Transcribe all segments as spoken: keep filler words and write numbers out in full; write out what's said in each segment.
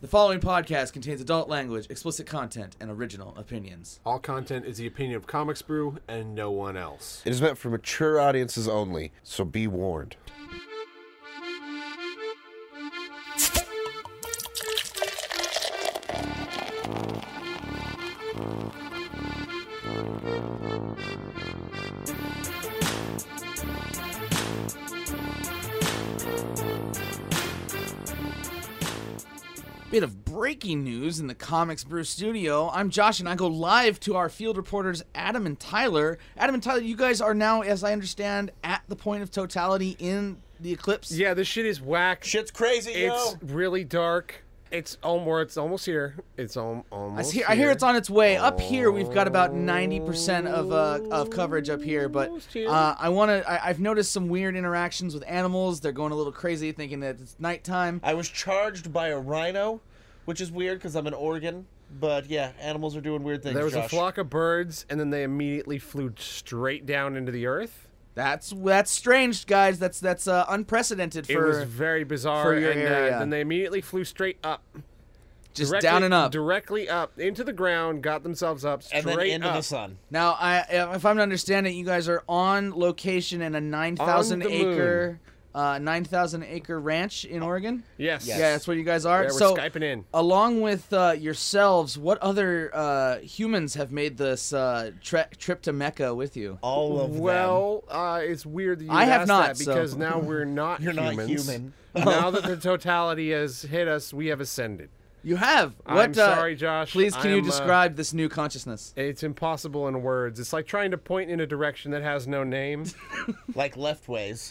The following podcast contains adult language, explicit content, and original opinions. All content is the opinion of Comics Brew and no one else. It is meant for mature audiences only, so be warned. Bit of breaking news in the Comics Brew studio. I'm Josh, and I go live to our field reporters, Adam and Tyler. Adam and Tyler, you guys are now, as I understand, at the point of totality in the eclipse. Yeah, this shit is whack. Shit's crazy, It's yo! really dark. It's almost, it's almost here. It's al- I, almost see, here. I hear it's on its way. Up here, we've got about ninety percent of uh, of coverage up here, but Almost here. uh, I want to. I've noticed some weird interactions with animals. They're going a little crazy, thinking that it's nighttime. I was charged by a rhino, which is weird because I'm an Oregon. But yeah, animals are doing weird things. There was Josh. a flock of birds, and then they immediately flew straight down into the earth. That's that's strange, guys. That's that's uh, unprecedented It for was very bizarre. for your and area. Uh, then they immediately flew straight up. just directly, down and up. Directly up into the ground, got themselves up straight and then into up. the sun. Now, I if I'm understanding, you guys are on location in a nine thousand On the acre, uh, nine thousand acre ranch in Oregon. Yes. Yes. Yeah, that's where you guys are. Yeah, we're so, Skyping in. along with uh, yourselves, what other uh, humans have made this uh, tre- trip to Mecca with you? All of them. Well, uh, it's weird that you I have asked not, that so- because now we're not You're not humans. human. Now that the totality has hit us, we have ascended. You have. I'm What? uh, sorry, Josh. Please, can you I'm, uh, describe this new consciousness? It's impossible in words. It's like trying to point in a direction that has no name. Like left ways.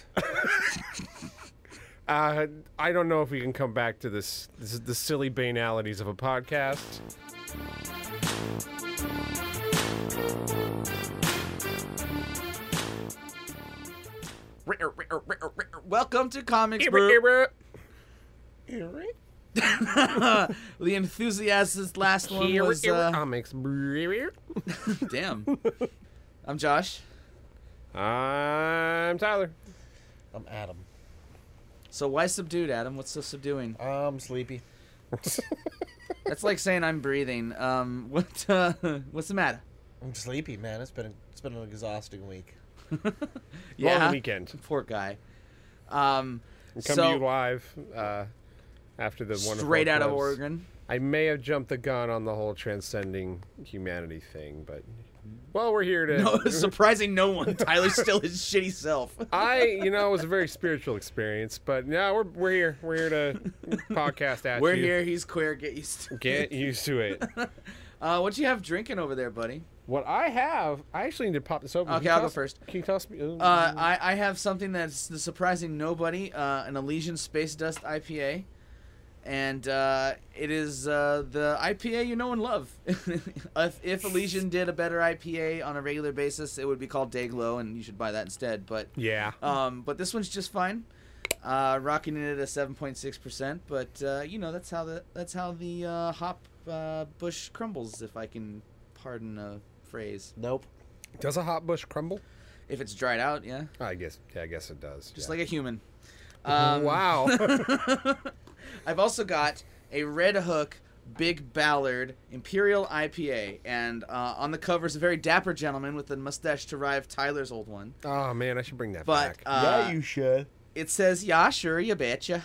Uh, I don't know if we can come back to this, this the silly banalities of a podcast. Welcome to Comics Brew. Here The enthusiast's last one was. Uh, comics. damn. I'm Josh. I'm Tyler. I'm Adam. So why subdued, Adam? What's so subduing? I'm sleepy. That's like saying I'm breathing. Um, what? Uh, what's the matter? I'm sleepy, man. It's been a, it's been an exhausting week. Long weekend. Poor guy. Um, We come so to you live uh, after the one straight of our out of clubs. Oregon. I may have jumped the gun on the whole transcending humanity thing, but well, we're here to. No, surprising no one. Tyler's still his shitty self. I, you know, it was a very spiritual experience, but yeah, we're we're here. We're here to podcast at We're you. here. He's queer. Get used to it. Get used to it. Uh, what you have drinking over there, buddy? What I have, I actually need to pop this open. Okay, Can you I'll tell go us- first. Can you tell us? Uh, Uh, I, I have something that's the surprising nobody, uh, an Elysian Space Dust I P A. And uh, it is uh, the I P A you know and love. if, if Elysian did a better I P A on a regular basis, it would be called Dayglow, and you should buy that instead. But yeah. um, but this one's just fine. Uh, rocking it at a seven point six percent, but uh, you know that's how the that's how the uh, hop uh, bush crumbles, if I can pardon a phrase. Nope. Does a hot bush crumble? If it's dried out, yeah, I guess. Yeah, I guess it does. just yeah. like a human. Um, wow. I've also got a Red Hook Big Ballard Imperial I P A, and uh, on the cover is a very dapper gentleman with a mustache to rival Tyler's old one. Oh man, I should bring that But back. uh, yeah, you should. it says, "Yeah, sure, you betcha."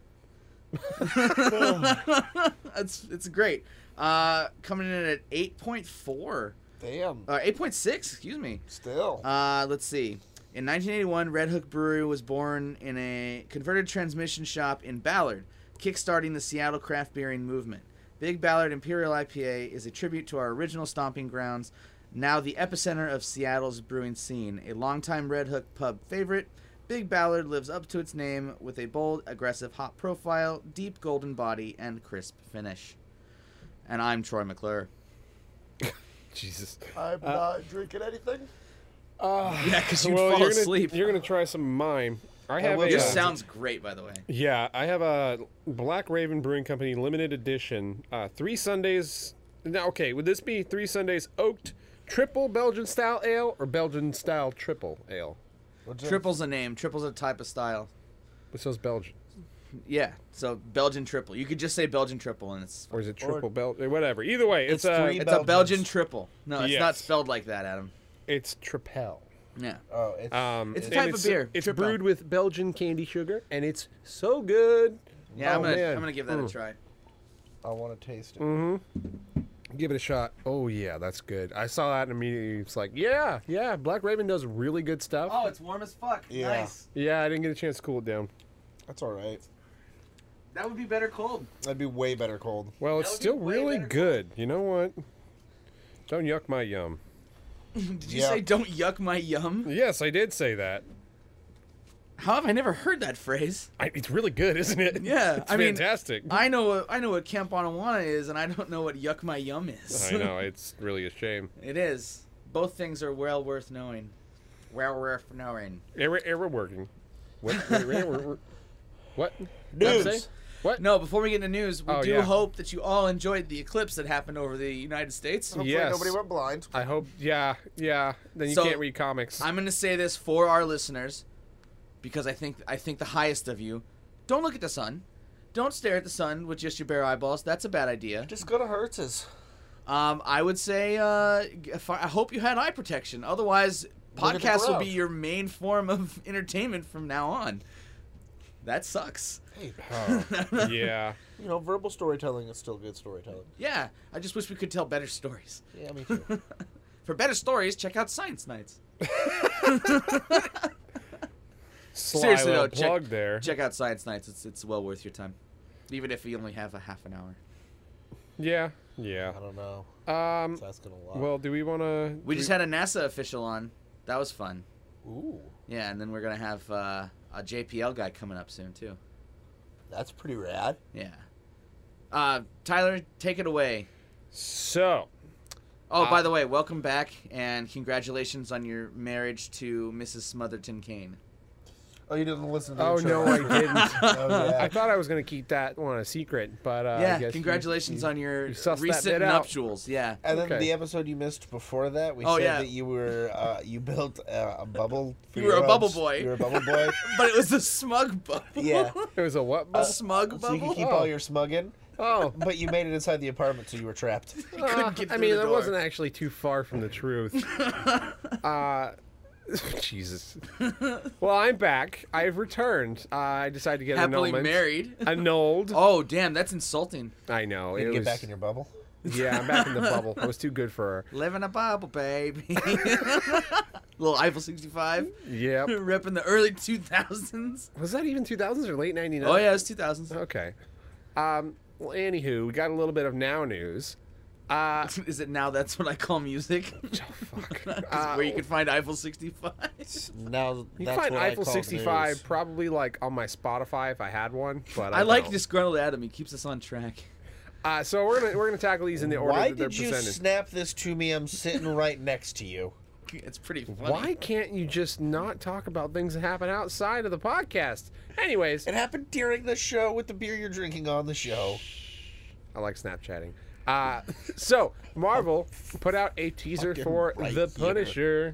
it's it's great. Uh, coming in at eight point four, Damn. uh, eight point six, excuse me. Still. Uh, let's see. In nineteen eighty-one, Red Hook Brewery was born in a converted transmission shop in Ballard, kickstarting the Seattle craft beering movement. Big Ballard Imperial I P A is a tribute to our original stomping grounds, now the epicenter of Seattle's brewing scene. A longtime Red Hook pub favorite, Big Ballard lives up to its name with a bold, aggressive hop profile, deep golden body, and crisp finish. And I'm Troy McClure. Jesus. I'm not drinking anything. Uh, Yeah, 'cause you'd well, fall you're asleep. Gonna, you're gonna try some of mine. I have will a. Yours Yeah. uh, sounds great, by the way. Yeah, I have a Black Raven Brewing Company limited edition. Uh, three Sundays. Now, okay, would this be three Sundays oaked triple Belgian style ale or Belgian style triple ale? What's it? Triple's a name. Triple's a type of style. Which so's Belgian. Yeah, so Belgian triple. You could just say Belgian triple, and it's Or is it Or- triple belt? Whatever. Either way, it's, It's a three- it's a Belgian Belgians. triple. No, it's Yes. not spelled like that, Adam. it's Tripel. Yeah. Oh, it's Um, It's a and type of beer, It's Tripel. brewed with Belgian candy sugar, and it's so good. Yeah, Oh, I'm gonna man. I'm gonna give that a Mm. try. I want to taste it. Mm-hmm. Give it a shot. Oh yeah, that's good. I saw that and immediately it's like, yeah, yeah. Black Raven does really good stuff. Oh, it's warm as fuck. Yeah. Nice. Yeah, I didn't get a chance to cool it down. That's all right. That would be better cold. That'd be way better cold. Well, it's That would be still way really better good. You know what? Don't yuck my yum. Did you Yeah. say don't yuck my yum? Yes, I did say that. How have I never heard that phrase? I, it's really good, isn't it? Yeah, it's I mean, fantastic. I know what I know what Camp Anawana is, and I don't know what yuck my yum is. I know it's really a shame. It is. Both things are well worth knowing. Well worth knowing. Error, error working. What? Wait, wait, wait, wait. What? News. What'd I say? What? No, before we get into news, we Oh, do yeah. hope that you all enjoyed the eclipse that happened over the United States. Hopefully Yes. nobody went blind. I hope. Yeah, yeah. Then you So, can't read comics. I'm going to say this for our listeners, because I think I think the highest of you, don't look at the sun. Don't stare at the sun with just your bare eyeballs. That's a bad idea. Just go to Hertz's. Um, I would say uh, if I, I hope you had eye protection. Otherwise, Look at the podcasts will crowd. be your main form of entertainment from now on. That sucks. Hey, Oh, yeah. you know, verbal storytelling is still good storytelling. Yeah, I just wish we could tell better stories. Yeah, me too. For better stories, check out Science Nights. Sly Seriously, little though, check- plug there. Check out Science Nights. It's it's well worth your time, even if you only have a half an hour. Yeah, yeah. I don't know. Um. It's asking a lot. Well, do we want to? We just had a NASA official on. That was fun. Ooh, Yeah, and then we're gonna have uh, a J P L guy coming up soon too. that's pretty rad. Yeah. Uh, Tyler, take it away. So, Oh, Uh, by the way, welcome back and congratulations on your marriage to Missus Smotherton Kane. Oh, you didn't listen to the oh intro. no, I didn't. Oh, yeah. I thought I was gonna keep that one a secret, but uh, I yeah, guess congratulations you, on your you sussed that recent bit out. nuptials. Yeah. And then Okay. the episode you missed before that, we Oh, said yeah. that you were uh, you built uh, a bubble. For You were your a bubble own- boy. You were a bubble boy. But it was a smug bubble. Yeah. It was a what? A bubble? smug So bubble. you could keep Oh. all your smug in, oh, but you made it inside the apartment, so you were trapped. couldn't Uh, get I through mean, the that door. wasn't actually too far from the truth. uh, Jesus. Well, I'm back. I've returned. Uh, I decided to get Happily annulment. married. Annulled. Oh, damn, that's insulting. I know. You It get was, back in your bubble. Yeah, I'm back in the bubble. I was too good for her. Live in a bubble, baby. Little Eiffel sixty-five. Yep. Repping the early two thousands. Was that even two thousands or late ninety-nine? Oh, yeah, it was two thousands. Okay. Um, well, anywho, we got a little bit of now news. Uh, Is it now that's what I call music? oh, fuck. Is it Uh, where you can find Eiffel sixty-five. Now You that's can find what I Eiffel call sixty-five news. probably like on my Spotify if I had one, but I, I like don't. disgruntled Adam. He keeps us on track. Uh, so we're gonna we're gonna tackle these in the order Why that they're did you presented. snap this to me? I'm sitting right next to you. It's pretty funny. Why can't you just not talk about things that happen outside of the podcast? Anyways, It happened during the show with the beer you're drinking on the show. I like Snapchatting. Uh, so Marvel put out a teaser Fucking for right The here. Punisher.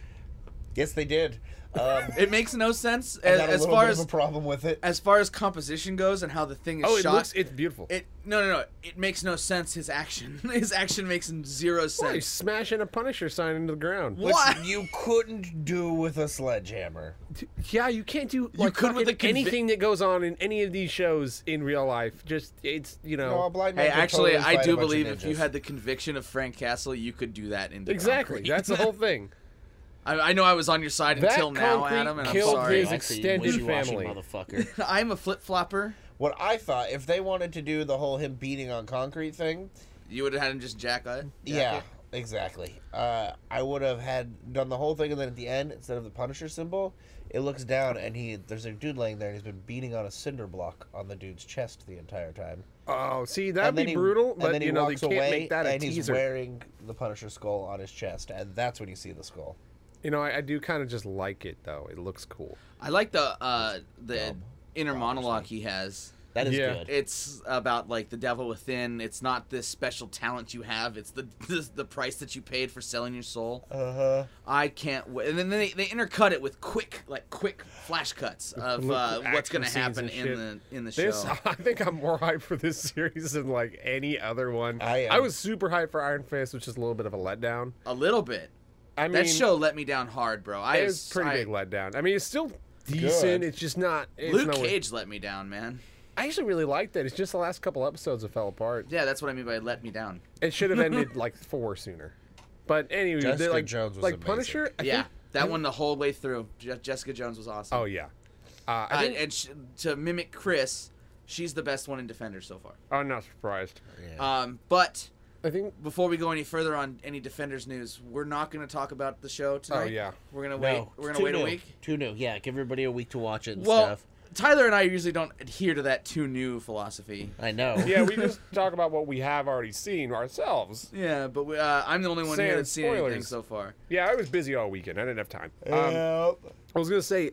Yes, they did. Um, It makes no sense I as, got a as little far bit as of a problem with it. as far as composition goes and how the thing is Oh, it shot. looks it's beautiful. It no no no. It makes no sense. His action. His action makes zero Why, he's sense. smashing a Punisher sign into the ground. Which What? you couldn't do with a sledgehammer. Yeah, you can't do like could with fucking the convi- anything that goes on in any of these shows in real life. Just it's you know No, a blind man Hey, could actually, totally I fight do a bunch of believe if you ninjas. had the conviction of Frank Castle, you could do that into exactly concrete. that's the whole thing. I, I know I was on your side That until now, concrete Adam, and I'm killed sorry. his extended wishy-washy family. motherfucker. I'm a flip flopper. What I thought, if they wanted to do the whole him beating on concrete thing, You would have had him just jack it. yeah, exactly. Uh, I would have had done the whole thing, and then at the end, instead of the Punisher symbol, it looks down, and he there's a dude laying there, and he's been beating on a cinder block on the dude's chest the entire time. Oh, see that'd and then be he, brutal, and but then he you know they walks can't away, make that a and he's teaser. wearing the Punisher skull on his chest, and that's when you see the skull. You know, I, I do kind of just like it though. It looks cool. I like the uh, the dumb. inner monologue he has. That is Yeah. good. It's about like the devil within. It's not this special talent you have. It's the the, the price that you paid for selling your soul. Uh huh. I can't wait. And then they, they intercut it with quick like quick flash cuts of Look, uh, what's action going to scenes happen and in shit. the in the This, show. I think I'm more hyped for this series than like any other one. I am. I was super hyped for Iron Fist, which is a little bit of a letdown. A little bit. I mean, That show let me down hard, bro. I it was was pretty I, big letdown. I mean, it's still decent. Good. It's just not. It's Luke nowhere- Cage let me down, man. I actually really liked it. It's just the last couple episodes that fell apart. Yeah, that's what I mean by let me down. It should have ended like four sooner. But anyway, Jessica they're like Jones was like amazing. Punisher. I yeah, think, that one the whole way through. Je- Jessica Jones was awesome. Oh yeah. Uh, Uh, I think. and sh- to mimic Chris, she's the best one in Defenders so far. I'm not surprised. Yeah. Um, but I think. before we go any further on any Defenders news, we're not going to talk about the show tonight. Oh yeah. We're gonna wait. no, We're it's gonna too wait a new. week. Too new. Yeah, give everybody a week to watch it and Well, stuff. Tyler and I usually don't adhere to that too new philosophy. I know. Yeah, we just talk about what we have already seen ourselves. Yeah, but we, uh, I'm the only one here Sans that's seen anything spoilers. so far. Yeah, I was busy all weekend. I didn't have time. Um, Yep. I was gonna say.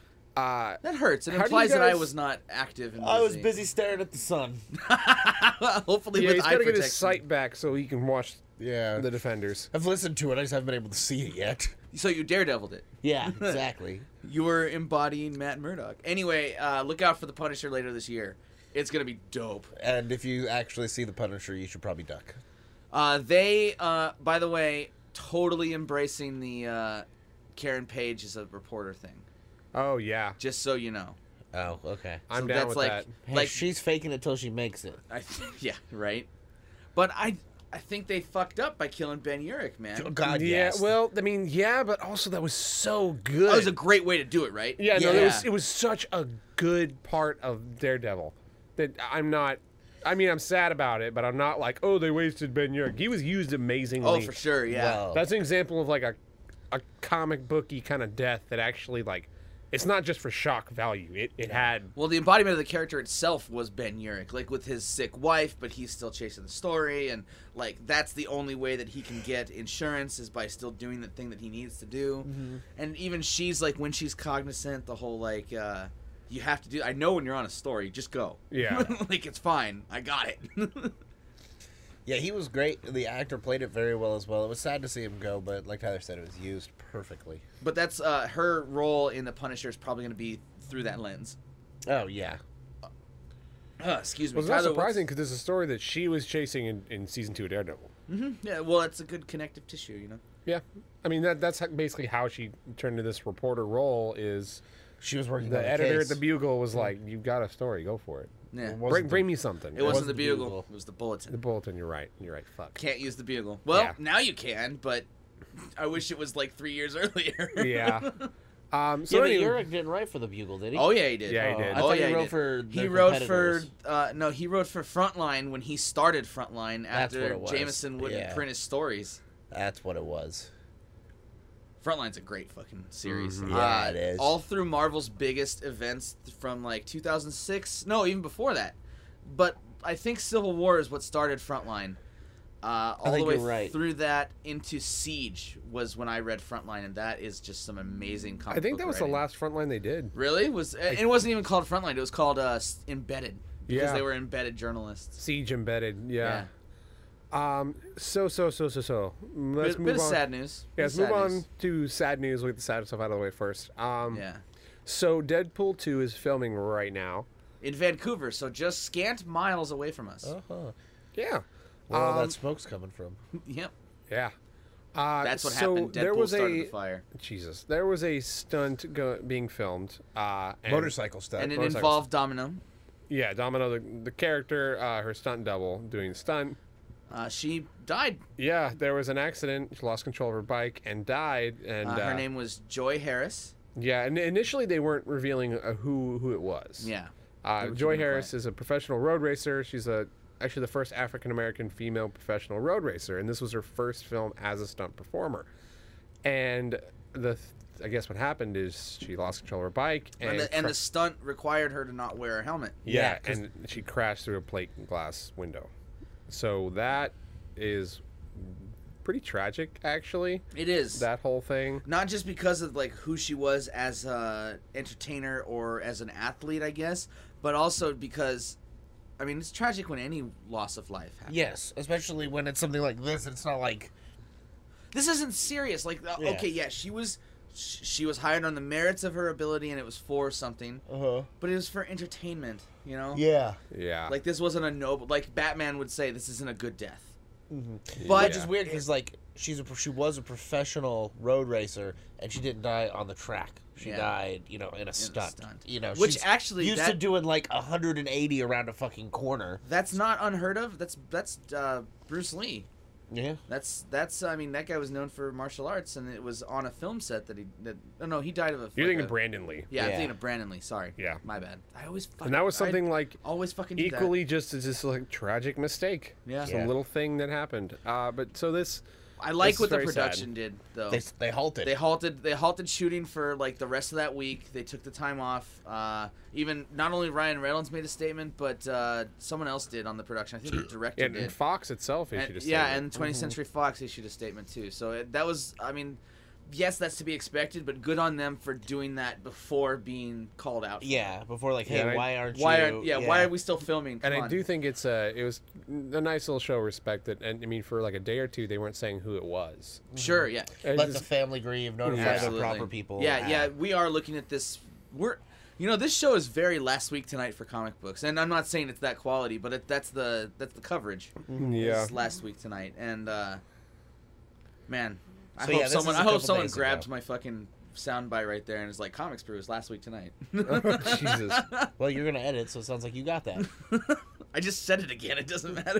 Uh, That hurts. It How do you implies that I guys- was not active and busy. I was busy staring at the sun. Hopefully yeah, with he's eye got to get protection. his sight back so he can watch Yeah. the Defenders. I've listened to it. I just haven't been able to see it yet. So you daredeviled it. Yeah, exactly. You were embodying Matt Murdock. Anyway, uh, look out for the Punisher later this year. It's gonna be dope. And if you actually see the Punisher, you should probably duck. Uh, they, uh, by the way, totally embracing the uh, Karen Page as a reporter thing. Oh yeah, Just so you know. Oh, okay. I'm So down that's with like, that. Hey, like she's faking it till she makes it. I th- yeah, right. But I, I think they fucked up by killing Ben Urich, Oh, man. God, yeah, yes. well, I mean, yeah, but also that was so good. That was a great way to do it, right? yeah, no, Yeah. it was it was such a good part of Daredevil that I'm not. I mean, I'm sad about it, but I'm not like, oh, they wasted Ben Urich. He was used amazingly. Oh, for sure. Yeah. Well, That's an example of like a, a comic booky kind of death that actually like, it's not just for shock value. It it had. Well, the embodiment of the character itself was Ben Urich, like with his sick wife, but he's still chasing the story, and like that's the only way that he can get insurance is by still doing the thing that he needs to do. And even she's like, when she's cognizant, the whole like, uh, you have to do. I know when you're on a story, just go. Yeah. Like it's fine. I got it. yeah, he was great. The actor played it very well as well. It was sad to see him go, but like Tyler said, it was used perfectly. But that's uh, her role in the Punisher is probably going to be through that lens. Oh, yeah. Uh, excuse me. Well, it's not Tyler, surprising because there's a story that she was chasing in, in season two of Daredevil. hmm Yeah, well, it's a good connective tissue, you know. Yeah, I mean that that's how- basically how she turned into this reporter role. Is She was working the on a editor case. at the Bugle was like, "You've got a story, go for it. Yeah. It wasn't Bring, the- bring me something." It wasn't wasn't the the bugle. Bugle. It was the bulletin. the bulletin. You're right. You're right. Fuck. Can't use the bugle. Well, Yeah. now you can, but I wish it was like three years earlier. Yeah. Um. So Yeah, but anyway, Urich didn't write for the Bugle, did he? Oh yeah, he did. Yeah, he Oh, did. I Oh thought yeah, he wrote did. for He their wrote for competitors. uh, no, he wrote for Frontline when he started Frontline That's what after it was. Jameson wouldn't Yeah. print his stories. That's what it was. Frontline's a great fucking series. Mhm. Yeah, Uh, it is. All through Marvel's biggest events from like two thousand six. No, even before that. But I think Civil War is what started Frontline. Uh, all think the way you're right. through that into Siege was when I read Frontline, and that is just some amazing comic I think book that was writing. the last frontline they did. Really? Was it wasn't even called Frontline? It was called uh, S- Embedded because Yeah. they were embedded journalists. Siege embedded. Yeah. Um. So so so so so. Let's bit, move bit of on. sad news. Yeah, Bit let's of move sad on news. to sad news. We'll get the sad stuff out of the way first. Um. Yeah, So Deadpool two is filming right now. in Vancouver, so just scant miles away from us. Uh-huh. Yeah. Where all Um, that smoke's coming from. Yep, Yeah. Uh, that's what so happened. Deadpool there was started a the fire, Jesus. There was a stunt go, being filmed. Uh, and, Motorcycle stuff. and it motorcycles. involved Domino. Yeah, Domino, the, the character, uh, her stunt double, doing the stunt. Uh, she died. Yeah, there was an accident. She lost control of her bike and died. And Uh, uh, her name was Joy Harris. Yeah, and initially they weren't revealing uh, who who it was. Yeah. Uh, They were Joy keeping it Harris quiet. is a professional road racer. She's a actually the first African American female professional road racer, and this was her first film as a stunt performer. And the I guess what happened is she lost control of her bike, and And, the, and cra- the stunt required her to not wear a helmet. yeah, Yeah, 'cause- and she crashed through a plate glass window. So that is pretty tragic, actually. It is. That whole thing. Not just because of like who she was as a entertainer or as an athlete, I guess, but also because, I mean, it's tragic when any loss of life happens. Yes, especially when it's something like this. It's not like This isn't serious. Like, uh, Yeah. okay, yeah, she was, sh- she was hired on the merits of her ability, and it was for something, uh-huh. but it was for entertainment. You know, Yeah. Yeah. like this wasn't a noble. Like Batman would say, this isn't a good death. But Yeah. it's weird because like she's a she was a professional road racer and she didn't die on the track. She Yeah. died, you know, in a stunt. stunt. You know, Which she's actually used that- to doing like one hundred eighty around a fucking corner. That's not unheard of. That's that's uh, Bruce Lee. Yeah. That's that's. I mean, that guy was known for martial arts, and it was on a film set that he. That, oh no, he died of a. You're like thinking a- Brandon Lee. Yeah, I'm Yeah. thinking of Brandon Lee. Sorry. Yeah. My bad. I always. Fucking, And that was something I like always fucking do that. equally just as just like tragic mistake. Yeah. Some Yeah. little thing that happened. Uh, but so this. I like This what is the very production sad. did though. They they halted. They halted. They halted shooting for like the rest of that week. They took the time off. Uh, even not only Ryan Reynolds made a statement, but uh, someone else did on the production. I think the director And, did. and Fox itself And- issued a yeah, statement. and twentieth Century Fox issued a statement too. So it, that was, I mean, yes, that's to be expected, but good on them for doing that before being called out. for yeah, before like, hey, Yeah, and I- why aren't it. Why you? are yeah, Why are we still filming? And Come I on. do think it's a it was a nice little show of respect that, and I mean for like a day or two they weren't saying who it was. Sure. Yeah. It's Let the just- family grieve, notify the Absolutely. proper people. Yeah, Ah. yeah, we are looking at this. We're, you know, this show is very last week tonight for comic books, and I'm not saying it's that quality, but it, that's the that's the coverage. yeah. It's last week tonight, and uh, man, I So, hope yeah, this someone is a I hope couple someone days grabs ago. my fucking soundbite right there and is like, "Comics Brews last week tonight." Jesus. Well, you're gonna edit, so it sounds like you got that. I just said it again. It doesn't matter.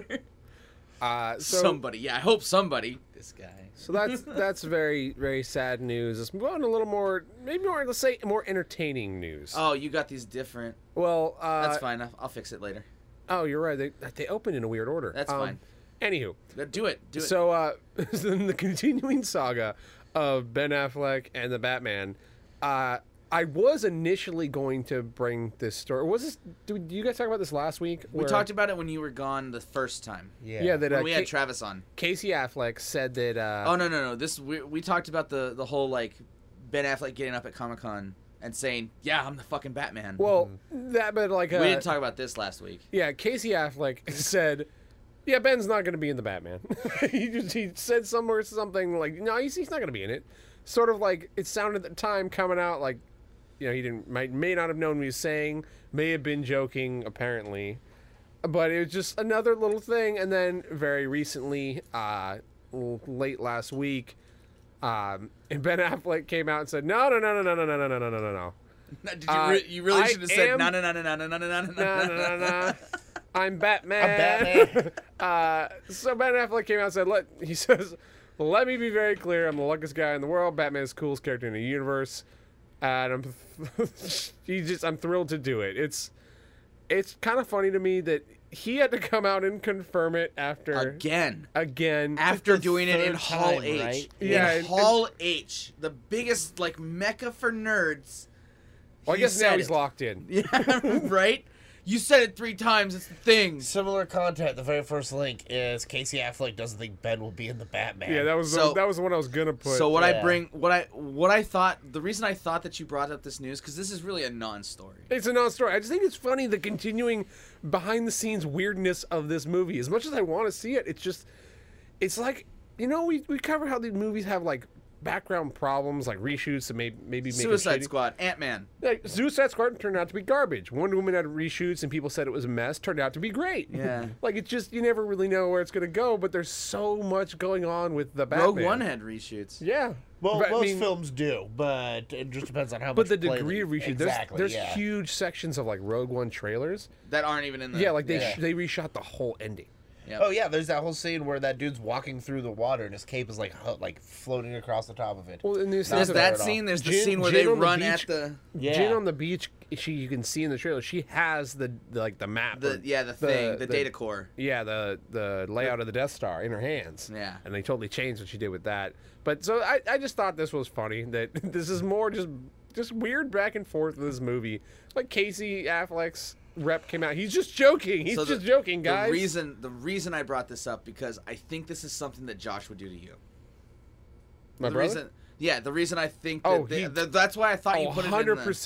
Uh, so somebody, yeah, I hope somebody. This guy. so that's that's very very sad news. Let's move on to a little more maybe more let's say more entertaining news. Oh, you got these different. well, uh, That's fine. I'll, I'll fix it later. Oh, you're right. They they opened in a weird order. That's Um, fine. Anywho, Uh, Do it. Do it. so uh, in the continuing saga of Ben Affleck and the Batman, uh, I was initially going to bring this story. Was this? Did you guys talk about this last week? we talked about it when you were gone the first time. Yeah. Yeah, that uh, When we had Ca- Travis on. Casey Affleck said that. Uh, Oh no no no! This we, we talked about the the whole like Ben Affleck getting up at Comic Con and saying, "Yeah, I'm the fucking Batman." Well, that but like uh, we didn't talk about this last week. yeah, Casey Affleck said, "Yeah, Ben's not going to be in the Batman." he just he said somewhere something like, "No, he's, he's not going to be in it." Sort of like it sounded at the time coming out like, you know, he didn't might may not have known what he was saying, may have been joking apparently, but it was just another little thing. And then very recently, uh, l- late last week, um, and Ben Affleck came out and said, "No, no, no, no, no, no, no, no, no, no, no, no." Did you, Uh, re- you really I should have said am- no no no no no no no no no no, no, no, no. I'm Batman. I'm Batman. uh, so Ben Affleck came out and said, "Let," he says, "Let me be very clear. I'm the luckiest guy in the world. Batman is the coolest character in the universe, and I'm he just I'm thrilled to do it. It's it's kind of funny to me that he had to come out and confirm it after Again, again after the doing it in third Hall time, H. right? Yeah, in and- Hall H, the biggest like mecca for nerds. Well, I He guess now said he's it. locked in. Yeah, right. You said it three times. It's the thing. Similar content. The very first link is Casey Affleck doesn't think Ben will be in the Batman. Yeah, that was So- the, that was the one I was gonna put. So what I yeah. bring, what I what I thought, the reason I thought that you brought up this news, because this is really a non-story. It's a non-story. I just think it's funny the continuing behind-the-scenes weirdness of this movie. As much as I want to see it, it's just, it's like, you know, we we cover how these movies have like background problems, like reshoots and maybe maybe make them Suicide shitty. Squad, Ant-Man. Like Suicide Squad turned out to be garbage. Wonder Woman had reshoots and people said it was a mess. Turned out to be great. Yeah. like it's just you never really know where it's gonna go. But there's so much going on with the Batman. Rogue One had reshoots. Yeah. Well, But, I most mean, films do, but it just depends on how But much. the play degree they- of reshoot, exactly, there's, there's yeah. huge sections of like Rogue One trailers. That aren't even in the. Yeah, like they Yeah. sh- they reshot the whole ending. Yep. Oh yeah, there's that whole scene where that dude's walking through the water and his cape is like hu- like floating across the top of it. Well, and there's, There's there's that at all. scene. There's the Jin- scene where Jin they on the run beach. at the Yeah. Jin on the beach. She you can see in the trailer. She has the, the like the map. the or yeah the thing the, data core. Yeah, the the layout of the Death Star in her hands. Yeah. and they totally changed what she did with that. But so I, I just thought this was funny that this is more just just weird back and forth with this movie. Like Casey Affleck's rep came out. He's just joking. He's So the- just joking, guys. The reason the reason I brought this up because I think this is something that Josh would do to you. My the brother. reason, yeah, the reason I think that Oh, they- he- th- that's why I thought you Oh, put it one hundred in the, percent.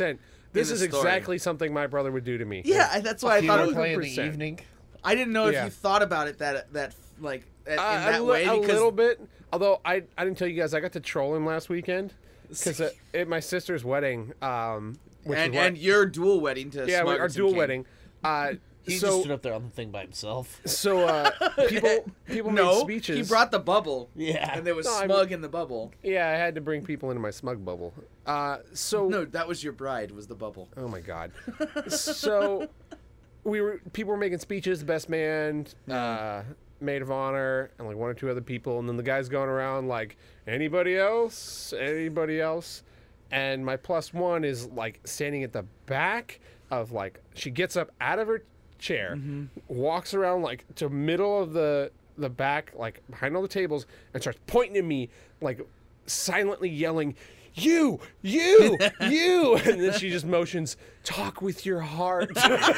This in is the story. exactly something my brother would do to me. Yeah, I- that's why I You thought want it to was. play in the one hundred percent. evening? I didn't know if Yeah. you thought about it that that like in Uh, that a, li- way a because little bit. Although I, I didn't tell you guys, I got to troll him last weekend because at, at my sister's wedding, um, which and is what, and your dual wedding to yeah, we, our Smuggerson dual King. wedding. Uh, He just so stood up there on the thing by himself. so uh, people people made No, speeches. he brought the bubble. Yeah. and there was No, I'm- smug in the bubble. Yeah, I had to bring people into my smug bubble. Uh, so No, that was your bride. Was the bubble? oh my god. So we were people were making speeches. The best man, uh, maid of honor, and like one or two other people, and then the guy's going around like anybody else, anybody else, and my plus one is like standing at the back of like she gets up out of her chair, walks around like to middle of the the back, like behind all the tables, and starts pointing at me like silently yelling, you, you, you, and then she just motions, talk with your heart.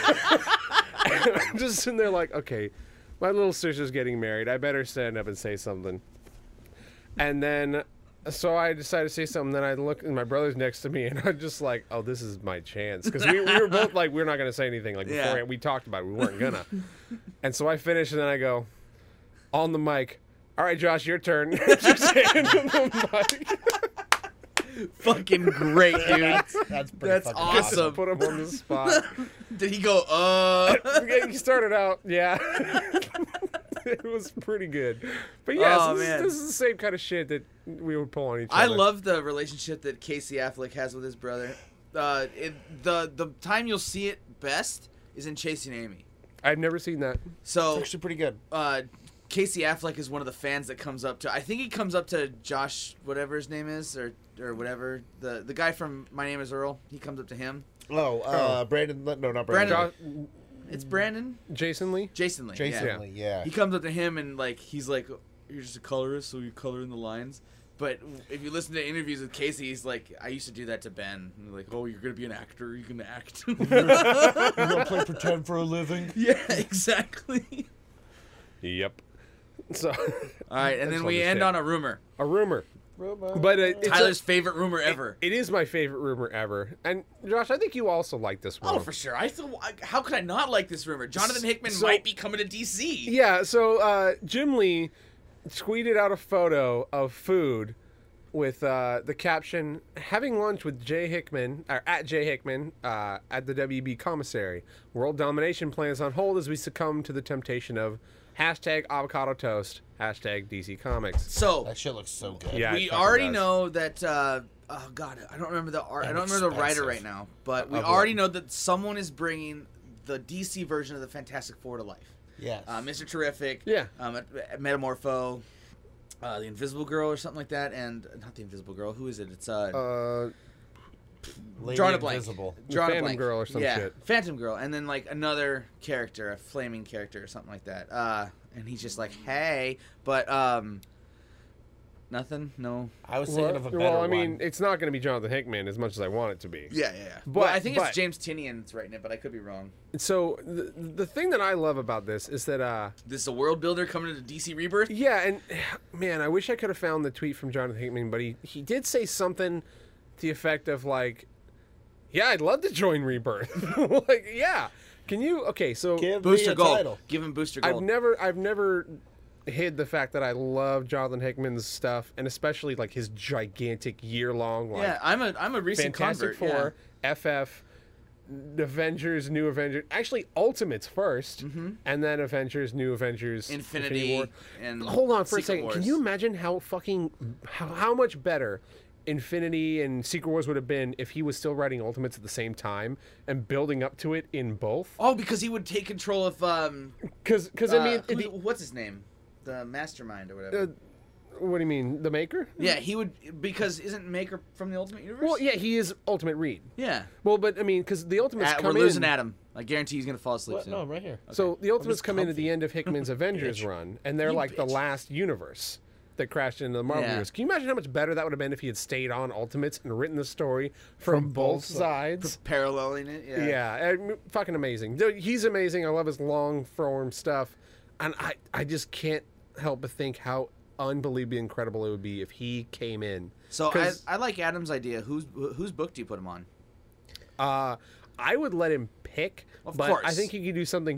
And I'm just sitting there like, okay, my little sister's getting married. I better stand up and say something. And then, so I decided to say something. Then I look, and my brother's next to me, and I'm just like, oh, this is my chance. Because we, we were both like, we're not going to say anything. Like, Yeah. before we talked about it, we weren't going to. And so I finish, and then I go, on the mic, all right, Josh, your turn. Just hand him the mic. Fucking great, dude. That's, that's pretty That's fucking awesome. Just put him on the spot. Did he go? Uh. Yeah, he started out, yeah. It was pretty good. But yes, Oh, this, man. this is the same kind of shit that we would pull on each I other. love the relationship that Casey Affleck has with his brother. Uh, it, the the time you'll see it best is in Chasing Amy. I've never seen that. So actually pretty good. uh, Casey Affleck is one of the fans that comes up to. I think he comes up to Josh, whatever his name is, or or whatever the the guy from My Name Is Earl. He comes up to him. Oh, uh, Brandon. No, not Brandon. Brandon- Jo- It's Brandon, Jason Lee? Jason Lee. Jason yeah. Lee, yeah. He comes up to him and like he's like, "You're just a colorist, so you color in the lines." But if you listen to interviews with Casey, he's like, "I used to do that to Ben." And like, "Oh, you're gonna be an actor. You're gonna act." You gonna play pretend for a living? Yeah, exactly. Yep. So, All right, and That's then we fun to end say. on a rumor. a rumor. But uh, it's Tyler's a, favorite rumor ever. it is my favorite rumor ever. And Josh, I think you also like this one. Oh, for sure. I still. I- How could I not like this rumor? Jonathan Hickman So- might be coming to D C. Yeah, so uh, Jim Lee tweeted out a photo of food with uh, the caption, having lunch with Jay Hickman, or at Jay Hickman, uh, at the W B commissary. World domination plans on hold as we succumb to the temptation of hashtag avocado toast, hashtag D C Comics. So That shit looks so good. Yeah, we it fucking already does. know that. Uh, oh God, I don't remember the art. I And don't remember the writer expensive. right now. But we Of already what? know that someone is bringing the D C version of the Fantastic Four to life. Yes. Uh, Mister Terrific. Yeah. Um, Metamorpho. Uh, the Invisible Girl or something like that, and not the Invisible Girl. Who is it? It's uh, Uh, Lady drawing a blank. Invisible. Drawing a Phantom blank. Girl or some yeah, shit. Phantom Girl, and then like another character, a flaming character or something like that. Uh, and he's just like, hey, but um, nothing, no. I was thinking well, of a better well, I mean, one. it's not going to be Jonathan Hickman as much as I want it to be. Yeah, yeah. yeah. But- Well, I think but- it's James Tinian that's writing it, but I could be wrong. So the, the thing that I love about this is that, uh, This is a world builder coming to D C Rebirth. yeah, and man, I wish I could have found the tweet from Jonathan Hickman, but he, he did say something to the effect of like, yeah, I'd love to join Rebirth. Like, yeah. Can you, okay, so Give me Booster a Gold. title. Give him Booster I've Gold. never, I've never hid the fact that I love Jonathan Hickman's stuff, and especially like his gigantic year-long, like, yeah, I'm a I'm a recent Fantastic convert. Four, F F, Avengers, New Avengers, actually Ultimates first, and then Avengers, New Avengers, yeah. Infinity, War. and Hold on for Secret a second. Wars. Can you imagine how fucking how, how much better Infinity and Secret Wars would have been if he was still writing Ultimates at the same time and building up to it in both? Oh, because he would take control of um. Because because uh, I mean, who's- the- what's his name? The Mastermind or whatever. uh, what do you mean, the Maker? yeah, he would because isn't Maker from the Ultimate Universe? Well, yeah, he is Ultimate Reed. Yeah. Well, but I mean, because the Ultimates Uh, come we're losing in. Adam. I guarantee he's gonna fall asleep What? soon. No, I'm right here. So the Ultimates just come in at comfy. the end of Hickman's Avengers Bitch. run, and they're You like the bitch. last universe that crashed into the Marvel Yeah. universe. Can you imagine how much better that would have been if he had stayed on Ultimates and written the story from, both both sides? Paralleling it. Yeah. Yeah, and fucking amazing. Dude, he's amazing. I love his long form stuff, and I I just can't help but think how unbelievably incredible it would be if he came in. So I, 'Cause- I like Adam's idea. Whose whose book do you put him on? Uh, I would let him pick, Of but course. I think he could do something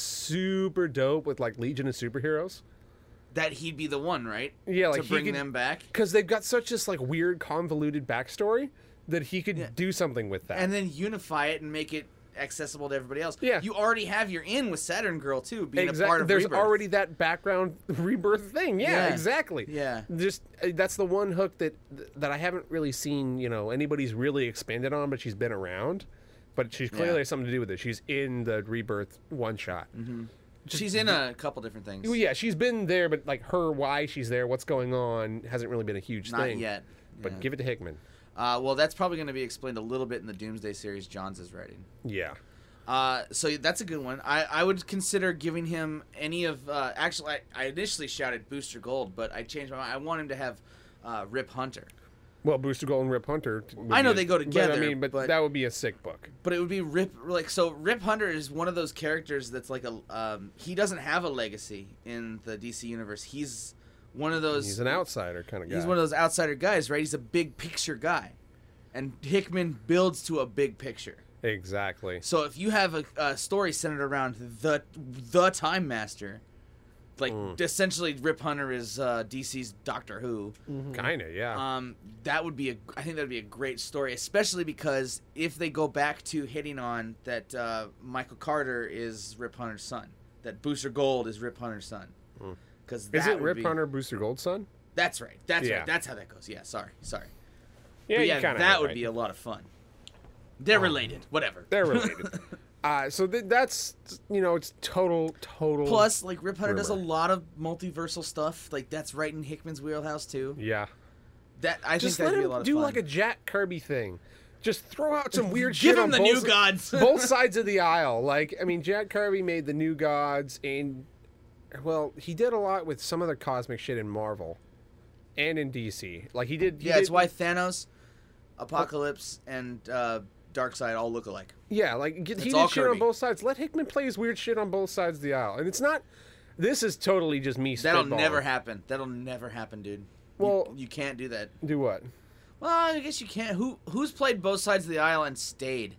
super dope with like Legion of Superheroes. That he'd be the one, right? Yeah, like to he bring could- them back. Because they've got such this like weird convoluted backstory that he could Yeah. do something with that. And then unify it and make it accessible to everybody else. Yeah. You already have your in with Saturn Girl too, being a part exactly, of there's Rebirth. already that background rebirth thing. Yeah, Yeah. exactly. Yeah. Just uh, that's the one hook that that I haven't really seen. You know, anybody's really expanded on, but she's been around. But she's clearly Yeah. has something to do with it. She's in the rebirth one shot. Mm-hmm. She's in a couple different things. Well, yeah, she's been there, but like her, why she's there, what's going on, hasn't really been a huge Not thing. yet. But Yeah. give it to Hickman. Uh, well, that's probably going to be explained a little bit in the Doomsday series Johns is writing. Yeah. Uh, so that's a good one. I, I would consider giving him any of. Uh, actually, I, I initially shouted Booster Gold, but I changed my mind. I want him to have uh, Rip Hunter. Well, Booster Gold and Rip Hunter. would I know be a- they go But, together, I mean, but, but- that would be a sick book. But it would be Rip. Like so, Rip Hunter is one of those characters that's like a. Um, he doesn't have a legacy in the D C universe. He's one of those. He's an outsider kind of guy. He's one of those outsider guys, right? He's a big picture guy, and Hickman builds to a big picture. Exactly. So if you have a, a story centered around the the Time Master, like Mm. essentially Rip Hunter is uh, D C's Doctor Who, Kind of, yeah. um, that would be a I think that would be a great story, especially because if they go back to hitting on that uh, Michael Carter is Rip Hunter's son, that Booster Gold is Rip Hunter's son, because Is it Rip Hunter Booster Gold's son? That's right. That's Yeah. right. That's how that goes. Yeah. Sorry. Sorry. Yeah, But you yeah, kind of that would be a lot of fun. They're related. Whatever. They're related. uh, so th- that's, you know, it's total, total. Plus, like Rip Hunter does a rumor. lot of multiversal stuff. Like that's right in Hickman's wheelhouse too. Yeah. That I Just think let that'd be a him lot of do fun. like a Jack Kirby thing. Just throw out some weird Give shit him on the both, new si- gods. both sides of the aisle. Like, I mean, Jack Kirby made the New Gods, and well, he did a lot with some other cosmic shit in Marvel and in D C. Like he did. He yeah, it's did- why Thanos, Apocalypse, and uh, Darkseid all look alike. Yeah, like get, he It's all did shit on Kirby. both sides. Let Hickman play his weird shit on both sides of the aisle, and it's not. This is totally just me. That'll spitballing. never happen. That'll never happen, dude. Well- you, you can't do that. Do what? Well, I guess you can't. Who who's played both sides of the aisle and stayed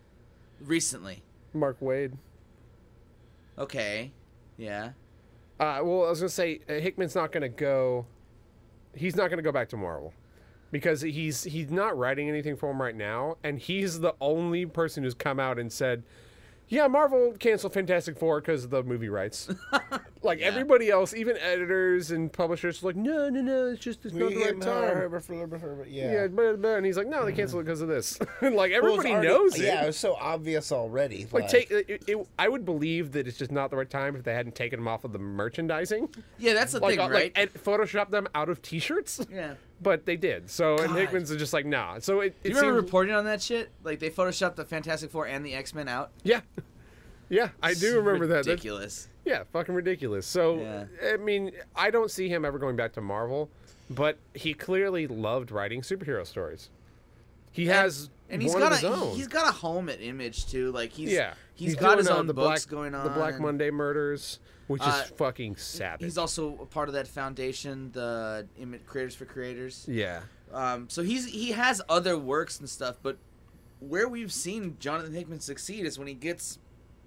recently? Mark Wade. Okay, yeah. Uh, well, I was gonna say uh, Hickman's not gonna go. He's not gonna go back to Marvel because he's he's not writing anything for him right now, and he's the only person who's come out and said, "Yeah, Marvel canceled Fantastic Four because of the movie rights." Like Yeah. everybody else, even editors and publishers, are like, "No, no, no, it's just it's not the right time." Yeah. Yeah, blah, blah, and he's like, "No, they canceled it because of this." Like everybody Well, it's already- knows it. Yeah, it was so obvious already. Like, take it, it, I would believe that it's just not the right time if they hadn't taken them off of the merchandising. Yeah, that's the Like, thing, uh, right? like and Photoshop them out of T-shirts. yeah. But they did. So and God. Hickman's is just like, nah. So it, Do it you remember seems- reporting on that shit? Like they photoshopped the Fantastic Four and the X Men out. Yeah, yeah, I do remember that. That's, Ridiculous. yeah, fucking ridiculous. So Yeah. I mean, I don't see him ever going back to Marvel, but he clearly loved writing superhero stories. He has And he's one got of his a own. he's got a home at Image too. Like he's yeah, he's got his doing, uh, own the books Black, going on. The Black and Monday Murders, which Uh, is fucking savage. He's also a part of that foundation, the Image Creators for Creators. yeah. Um, so he's he has other works and stuff, but where we've seen Jonathan Hickman succeed is when he gets